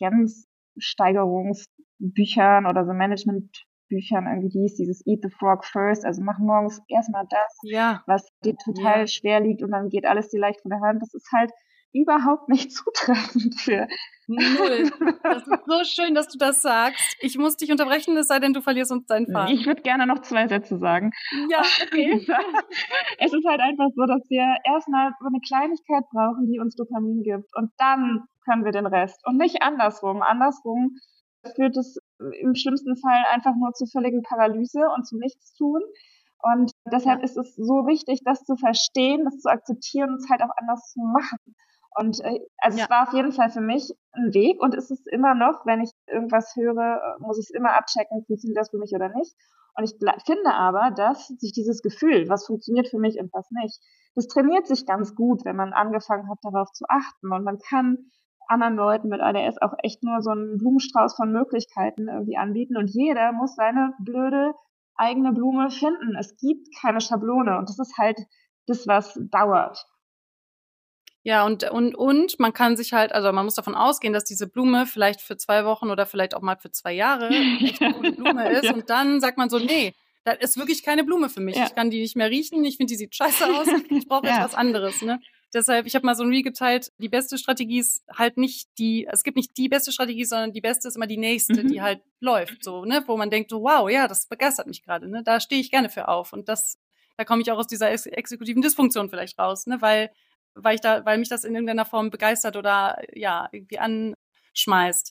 Effizienzsteigerungsbüchern oder so Managementbüchern irgendwie liest, dieses Eat the Frog first, also mach morgens erstmal das, Ja. was dir total Ja. schwer liegt und dann geht alles dir leicht von der Hand. Das ist halt überhaupt nicht zutreffend für Null. Das ist so schön, dass du das sagst. Ich muss dich unterbrechen, es sei denn, du verlierst uns deinen Faden. Ich würde gerne noch zwei Sätze sagen. Ja, okay. Es ist halt einfach so, dass wir erstmal so eine Kleinigkeit brauchen, die uns Dopamin gibt. Und dann können wir den Rest. Und nicht andersrum. Andersrum führt es im schlimmsten Fall einfach nur zu völligen Paralyse und zu Nichtstun. Und deshalb Ja. ist es so wichtig, das zu verstehen, das zu akzeptieren und es halt auch anders zu machen. Und äh, also Ja. es war auf jeden Fall für mich ein Weg und ist es immer noch, wenn ich irgendwas höre, muss ich es immer abchecken, funktioniert das für mich oder nicht. Und ich finde aber, dass sich dieses Gefühl, was funktioniert für mich und was nicht, das trainiert sich ganz gut, wenn man angefangen hat, darauf zu achten. Und man kann anderen Leuten mit A D S auch echt nur so einen Blumenstrauß von Möglichkeiten irgendwie anbieten. Und jeder muss seine blöde eigene Blume finden. Es gibt keine Schablone. Und das ist halt das, was dauert. Ja, und, und, und man kann sich halt, also man muss davon ausgehen, dass diese Blume vielleicht für zwei Wochen oder vielleicht auch mal für zwei Jahre echt eine gute Blume ist. Ja. Und dann sagt man so, nee, das ist wirklich keine Blume für mich. Ja. Ich kann die nicht mehr riechen. Ich finde, die sieht scheiße aus. Ich brauche Ja. etwas anderes, ne? Deshalb, ich habe mal so ein Reel geteilt, die beste Strategie ist halt nicht die, es gibt nicht die beste Strategie, sondern die beste ist immer die nächste, Mhm. die halt läuft, so, ne? Wo man denkt, so, wow, ja, das begeistert mich gerade, ne? Da stehe ich gerne für auf. Und das, da komme ich auch aus dieser ex exekutiven Dysfunktion vielleicht raus, ne? Weil weil ich da, weil mich das in irgendeiner Form begeistert oder ja irgendwie anschmeißt.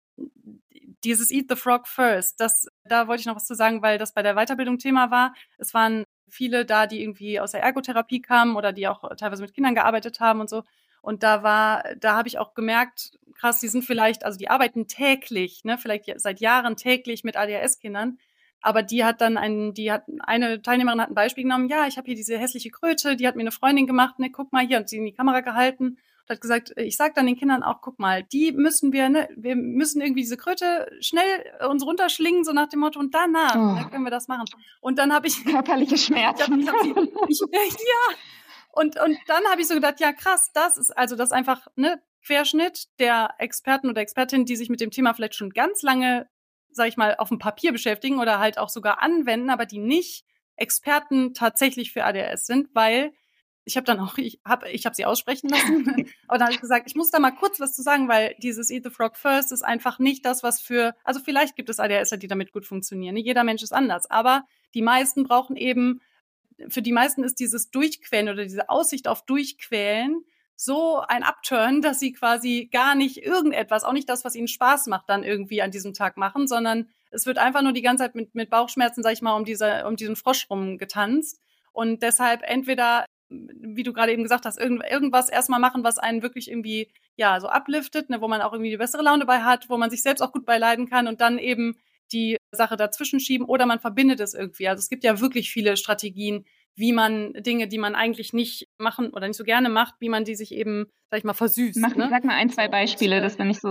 Dieses Eat the Frog first, das, da wollte ich noch was zu sagen, weil das bei der Weiterbildung Thema war. Es waren viele da, die irgendwie aus der Ergotherapie kamen oder die auch teilweise mit Kindern gearbeitet haben und so. Und da war, da habe ich auch gemerkt, krass, die sind vielleicht, also die arbeiten täglich, ne, vielleicht seit Jahren täglich mit A D H S-Kindern. Aber die hat dann einen, die hat, eine Teilnehmerin hat ein Beispiel genommen, ja, ich habe hier diese hässliche Kröte, die hat mir eine Freundin gemacht, ne, guck mal hier, und sie in die Kamera gehalten und hat gesagt, ich sag dann den Kindern auch, guck mal, die müssen wir, ne, wir müssen irgendwie diese Kröte schnell uns runterschlingen, so nach dem Motto, und danach, Oh. ne, können wir das machen. Und dann habe ich Körperliche Schmerzen. ich hab, ich hab, ich, ja, und, und dann habe ich so gedacht, ja krass, das ist also das einfach, ne, Querschnitt der Experten oder Expertinnen, die sich mit dem Thema vielleicht schon ganz lange, sag ich mal, auf dem Papier beschäftigen oder halt auch sogar anwenden, aber die nicht Experten tatsächlich für A D H S sind, weil ich habe dann auch, ich habe ich hab sie aussprechen lassen, aber dann habe ich gesagt, ich muss da mal kurz was zu sagen, weil dieses Eat the Frog first ist einfach nicht das, was für, also vielleicht gibt es A D H S, die damit gut funktionieren, jeder Mensch ist anders, aber die meisten brauchen eben, für die meisten ist dieses Durchquälen oder diese Aussicht auf Durchquälen so ein Upturn, dass sie quasi gar nicht irgendetwas, auch nicht das, was ihnen Spaß macht, dann irgendwie an diesem Tag machen, sondern es wird einfach nur die ganze Zeit mit, mit Bauchschmerzen, sag ich mal, um diese, um diesen Frosch rum getanzt. Und deshalb entweder, wie du gerade eben gesagt hast, irgend, irgendwas erstmal machen, was einen wirklich irgendwie, ja, so upliftet, ne, wo man auch irgendwie die bessere Laune bei hat, wo man sich selbst auch gut beileiden kann und dann eben die Sache dazwischen schieben oder man verbindet es irgendwie. Also es gibt ja wirklich viele Strategien, wie man Dinge, die man eigentlich nicht machen oder nicht so gerne macht, wie man die sich eben, sag ich mal, versüßt. Mach, Ne? Sag mal ein, zwei Beispiele, das finde ich so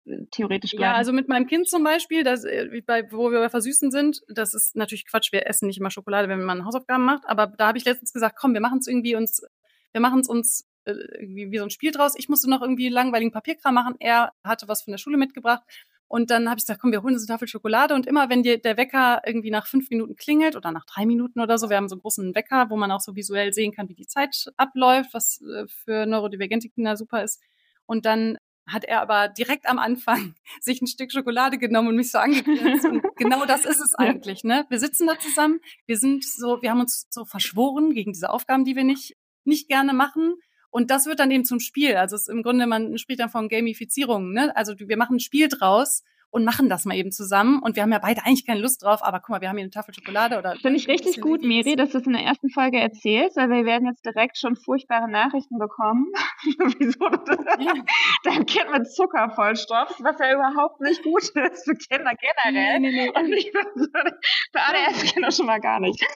theoretisch bleiben? Ja, also mit meinem Kind zum Beispiel, das, bei, wo wir bei Versüßen sind, das ist natürlich Quatsch, wir essen nicht immer Schokolade, wenn man Hausaufgaben macht, aber da habe ich letztens gesagt, komm, wir machen es irgendwie uns, wir machen es uns äh, irgendwie wie so ein Spiel draus. Ich musste noch irgendwie langweiligen Papierkram machen, er hatte was von der Schule mitgebracht und dann habe ich gesagt, komm, wir holen uns eine Tafel Schokolade und immer, wenn dir der Wecker irgendwie nach fünf Minuten klingelt oder nach drei Minuten oder so, wir haben so einen großen Wecker, wo man auch so visuell sehen kann, wie die Zeit abläuft, was äh, für neurodivergente Kinder super ist. Und dann hat er aber direkt am Anfang sich ein Stück Schokolade genommen und mich so angegrinst. Und genau das ist es eigentlich, ne? Wir sitzen da zusammen, wir sind so, wir haben uns so verschworen gegen diese Aufgaben, die wir nicht, nicht gerne machen. Und das wird dann eben zum Spiel. Also es ist im Grunde, man spricht dann von Gamifizierung, ne? Also wir machen ein Spiel draus und machen das mal eben zusammen. Und wir haben ja beide eigentlich keine Lust drauf, aber guck mal, wir haben hier eine Tafel Schokolade oder. Finde ich richtig gut, Miri, dass du es in der ersten Folge erzählst, weil wir werden jetzt direkt schon furchtbare Nachrichten bekommen. Wieso du das ja. dein Kind mit Zucker vollstopfst, was ja überhaupt nicht gut ist für Kinder generell. Nee, nee, nee. Und nicht für, für A D S-Kinder schon mal gar nicht.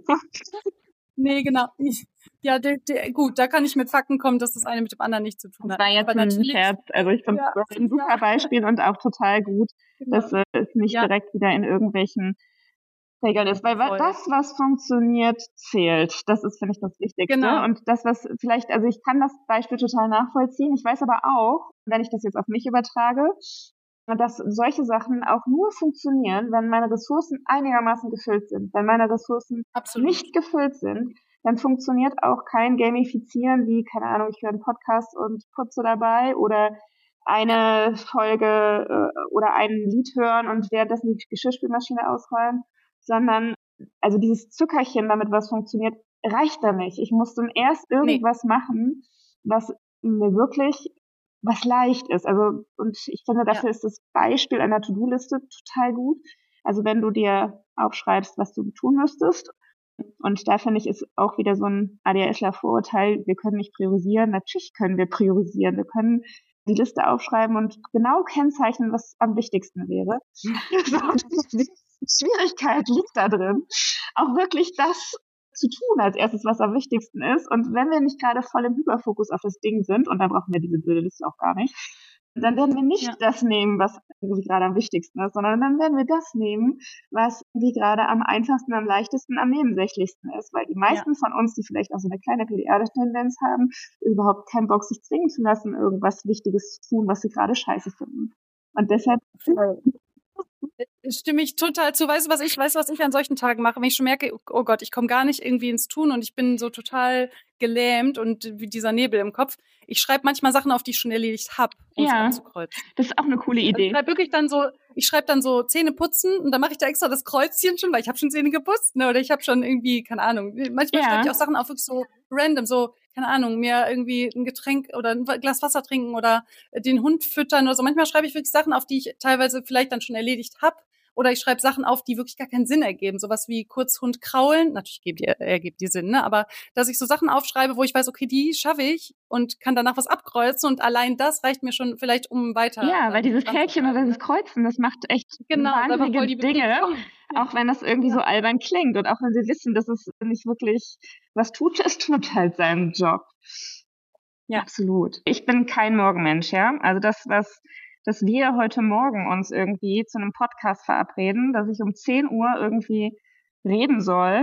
Nee, genau. Ja, de, de, gut, da kann ich mit Fakten kommen, dass das eine mit dem anderen nichts zu tun hat. Das war jetzt aber ein Scherz. Also ich finde ja, das ein super ja. Beispiel und auch total gut, genau. dass äh, es nicht ja. direkt wieder in irgendwelchen Regeln ist. Weil Voll. das, was funktioniert, zählt. Das ist, finde ich, das Wichtigste. Genau. Und das, was vielleicht, also ich kann das Beispiel total nachvollziehen. Ich weiß aber auch, wenn ich das jetzt auf mich übertrage, dass solche Sachen auch nur funktionieren, wenn meine Ressourcen einigermaßen gefüllt sind. Wenn meine Ressourcen Absolut. nicht gefüllt sind, dann funktioniert auch kein Gamifizieren wie, keine Ahnung, ich höre einen Podcast und putze dabei oder eine Folge äh, oder ein Lied hören und währenddessen die Geschirrspülmaschine ausräumen, sondern also dieses Zuckerchen, damit was funktioniert, reicht da nicht. Ich muss dann erst irgendwas nee. machen, was mir wirklich was leicht ist. Also, und ich finde, dafür ja. ist das Beispiel einer To-Do-Liste total gut. Also, wenn du dir aufschreibst, was du tun müsstest, und da finde ich, ist auch wieder so ein ADHSler-Vorurteil, wir können nicht priorisieren. Natürlich können wir priorisieren. Wir können die Liste aufschreiben und genau kennzeichnen, was am wichtigsten wäre. Die Schwierigkeit liegt da drin, auch wirklich das zu tun als erstes, was am wichtigsten ist. Und wenn wir nicht gerade voll im Hyperfokus auf das Ding sind, und dann brauchen wir diese blöde Liste auch gar nicht, dann werden wir nicht ja. das nehmen, was irgendwie gerade am wichtigsten ist, sondern dann werden wir das nehmen, was wie gerade am einfachsten, am leichtesten, am nebensächlichsten ist. Weil die meisten ja. von uns, die vielleicht auch so eine kleine P D A-Tendenz haben, überhaupt keinen Bock, sich zwingen zu lassen, irgendwas Wichtiges zu tun, was sie gerade scheiße finden. Und deshalb stimme ich total zu. Weißt du, was ich weiß, was ich an solchen Tagen mache, wenn ich schon merke, oh Gott, ich komme gar nicht irgendwie ins Tun und ich bin so total gelähmt und wie dieser Nebel im Kopf. Ich schreibe manchmal Sachen auf, die ich schon erledigt habe, um ja, sie abzukreuzen. Das ist auch eine coole Idee. Ich schreibe wirklich dann so, ich schreibe dann so Zähne putzen und dann mache ich da extra das Kreuzchen schon, weil ich habe schon Zähne geputzt, ne? Oder ich habe schon irgendwie, keine Ahnung. Manchmal ja. schreibe ich auch Sachen auf, wirklich so random, so, keine Ahnung, mir irgendwie ein Getränk oder ein Glas Wasser trinken oder den Hund füttern oder so. Manchmal schreibe ich wirklich Sachen auf, die ich teilweise vielleicht dann schon erledigt habe. Oder ich schreibe Sachen auf, die wirklich gar keinen Sinn ergeben. Sowas wie kurz Hund kraulen. Natürlich ergibt die, ergibt die Sinn, ne? Aber dass ich so Sachen aufschreibe, wo ich weiß, okay, die schaffe ich und kann danach was abkreuzen und allein das reicht mir schon vielleicht, um weiter. Ja, weil dieses Häkchen oder dieses Kreuzen, das macht echt genau, wahnsinnige voll die Dinge. Auch wenn das irgendwie ja. so albern klingt und auch wenn wir wissen, dass es nicht wirklich was tut, es tut halt seinen Job. Ja, absolut. Ich bin kein Morgenmensch, ja. Also das, was dass wir heute Morgen uns irgendwie zu einem Podcast verabreden, dass ich um zehn Uhr irgendwie reden soll.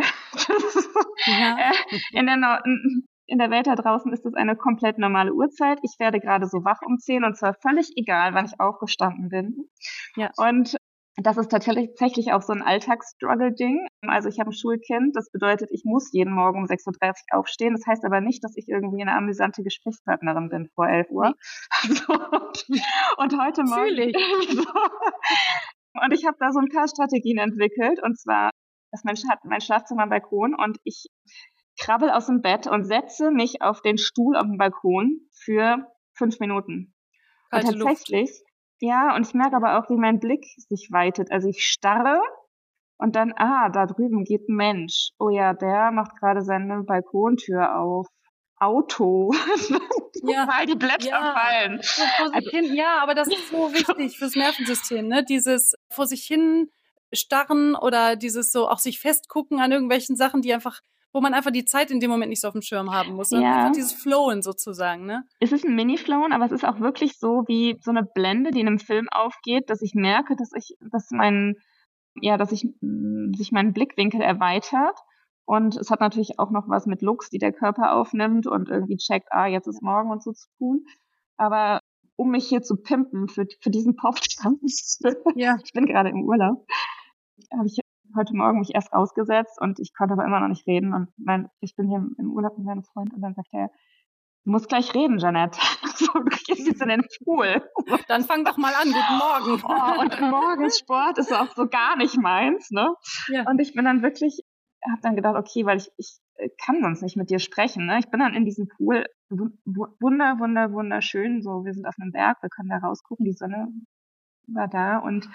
Ja. in, der, in der Welt da draußen ist das eine komplett normale Uhrzeit. Ich werde gerade so wach um zehn und zwar völlig egal, wann ich aufgestanden bin. Ja. Und das ist tatsächlich auch so ein Alltagsstruggle-Ding. Also ich habe ein Schulkind, das bedeutet, ich muss jeden Morgen um sechs Uhr dreißig aufstehen. Das heißt aber nicht, dass ich irgendwie eine amüsante Gesprächspartnerin bin vor elf Uhr. Nee. So. Und heute Morgen... Fühl ich. So. Und ich habe da so ein paar Strategien entwickelt. Und zwar, das Mensch hat mein Schlafzimmer am Balkon und ich krabbel aus dem Bett und setze mich auf den Stuhl auf dem Balkon für fünf Minuten. Kalte und tatsächlich... Luft. Ja, und ich merke aber auch, wie mein Blick sich weitet. Also ich starre und dann, ah, da drüben geht ein Mensch. Oh ja, der macht gerade seine Balkontür auf. Auto. Ja, weil die Blätter ja. fallen. So vor sich also, hin. Ja, aber das ist so wichtig fürs Nervensystem, ne? Dieses vor sich hin starren oder dieses so auch sich festgucken an irgendwelchen Sachen, die einfach wo man einfach die Zeit in dem Moment nicht so auf dem Schirm haben muss, sondern Ja. einfach dieses Flowen sozusagen, ne? Es ist ein Mini-Flowen, aber es ist auch wirklich so wie so eine Blende, die in einem Film aufgeht, dass ich merke, dass ich, dass mein, ja, dass ich, mh, sich mein Blickwinkel erweitert. Und es hat natürlich auch noch was mit Lux, die der Körper aufnimmt und irgendwie checkt, ah, jetzt ist morgen und so zu tun. Aber um mich hier zu pimpen für, für diesen Podcast, Ja. ich bin gerade im Urlaub, habe ich heute Morgen mich erst rausgesetzt und ich konnte aber immer noch nicht reden. Und mein, ich bin hier im Urlaub mit meinem Freund und dann sagt er, du musst gleich reden, Jeanette. So, du gehst jetzt in den Pool. Dann fang doch mal an, guten Morgen. Oh, und morgens Sport ist auch so gar nicht meins, ne? Ja. Und ich bin dann wirklich, habe dann gedacht, okay, weil ich, ich kann sonst nicht mit dir sprechen, ne? Ich bin dann in diesem Pool, wunder, wunder, wunderschön, so, wir sind auf einem Berg, wir können da rausgucken, die Sonne war da und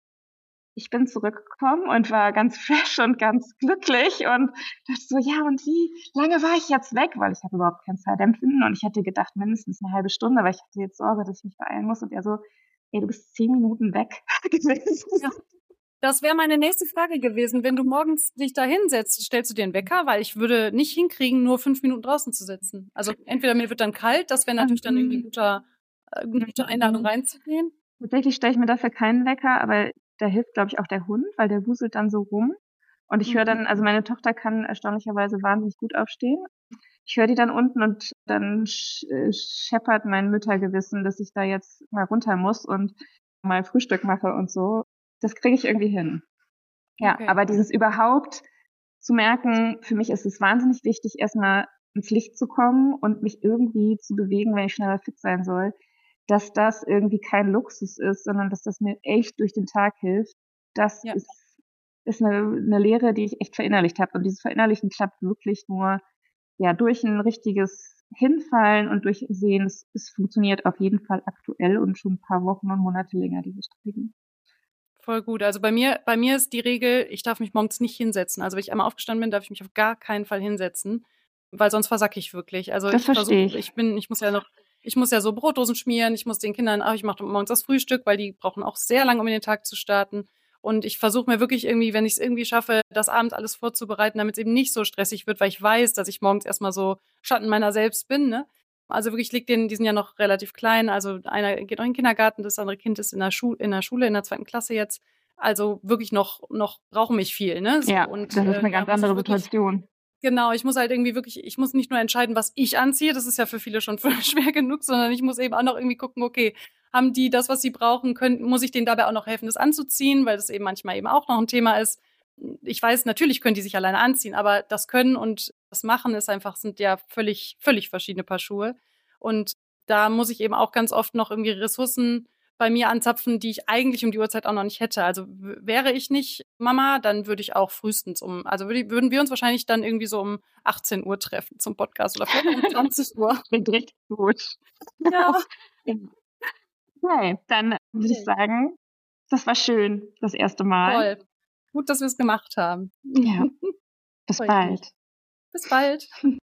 ich bin zurückgekommen und war ganz fresh und ganz glücklich und dachte so, ja, und wie lange war ich jetzt weg? Weil ich habe überhaupt kein Zeitempfinden und ich hätte gedacht, mindestens eine halbe Stunde, weil ich hatte jetzt Sorge, dass ich mich beeilen muss. Und er so, ey, du bist zehn Minuten weg gewesen. Ja. Das wäre meine nächste Frage gewesen. Wenn du morgens dich da hinsetzt, stellst du dir einen Wecker? Weil ich würde nicht hinkriegen, nur fünf Minuten draußen zu sitzen. Also entweder mir wird dann kalt, das wäre natürlich dann irgendwie ein guter, äh, eine gute Einladung reinzugehen. Tatsächlich stelle ich mir dafür keinen Wecker, aber da hilft, glaube ich, auch der Hund, weil der wuselt dann so rum. Und ich höre dann, also meine Tochter kann erstaunlicherweise wahnsinnig gut aufstehen. Ich höre die dann unten und dann scheppert mein Müttergewissen, dass ich da jetzt mal runter muss und mal Frühstück mache und so. Das kriege ich irgendwie hin. Ja, okay. Aber dieses überhaupt zu merken, für mich ist es wahnsinnig wichtig, erstmal ins Licht zu kommen und mich irgendwie zu bewegen, wenn ich schneller fit sein soll, dass das irgendwie kein Luxus ist, sondern dass das mir echt durch den Tag hilft. Das ja. ist, ist eine, eine Lehre, die ich echt verinnerlicht habe. Und dieses Verinnerlichen klappt wirklich nur ja durch ein richtiges Hinfallen und durch Sehen. Es, es funktioniert auf jeden Fall aktuell und schon ein paar Wochen und Monate länger, diese Strategie. Voll gut. Also bei mir, bei mir ist die Regel, ich darf mich morgens nicht hinsetzen. Also wenn ich einmal aufgestanden bin, darf ich mich auf gar keinen Fall hinsetzen, weil sonst versacke ich wirklich. Also das ich versuche, ich. ich bin, ich muss ja noch, ich muss ja so Brotdosen schmieren, ich muss den Kindern, ach, ich mache morgens das Frühstück, weil die brauchen auch sehr lange, um in den Tag zu starten. Und ich versuche mir wirklich irgendwie, wenn ich es irgendwie schaffe, das abends alles vorzubereiten, damit es eben nicht so stressig wird, weil ich weiß, dass ich morgens erstmal so Schatten meiner selbst bin, ne? Also wirklich, ich leg den, die sind ja noch relativ klein. Also einer geht noch in den Kindergarten, das andere Kind ist in der Schule, in der Schule, in der zweiten Klasse jetzt. Also wirklich noch, noch brauchen mich viel, ne? So, ja, und, das ist eine äh, ganz andere wirklich, Situation. Genau, ich muss halt irgendwie wirklich, ich muss nicht nur entscheiden, was ich anziehe, das ist ja für viele schon schwer genug, sondern ich muss eben auch noch irgendwie gucken, okay, haben die das, was sie brauchen, können, muss ich denen dabei auch noch helfen, das anzuziehen, weil das eben manchmal eben auch noch ein Thema ist. Ich weiß, natürlich können die sich alleine anziehen, aber das Können und das Machen ist einfach, sind ja völlig, völlig verschiedene Paar Schuhe. Und da muss ich eben auch ganz oft noch irgendwie Ressourcen bei mir anzapfen, die ich eigentlich um die Uhrzeit auch noch nicht hätte. Also w- wäre ich nicht Mama, dann würde ich auch frühestens um, also würd, würden wir uns wahrscheinlich dann irgendwie so um achtzehn Uhr treffen zum Podcast oder vielleicht um zwanzig Uhr. Klingt richtig gut. Ja. Okay, dann würde ich sagen, das war schön, das erste Mal. Toll. Gut, dass wir es gemacht haben. Ja. Bis bald. Bis bald.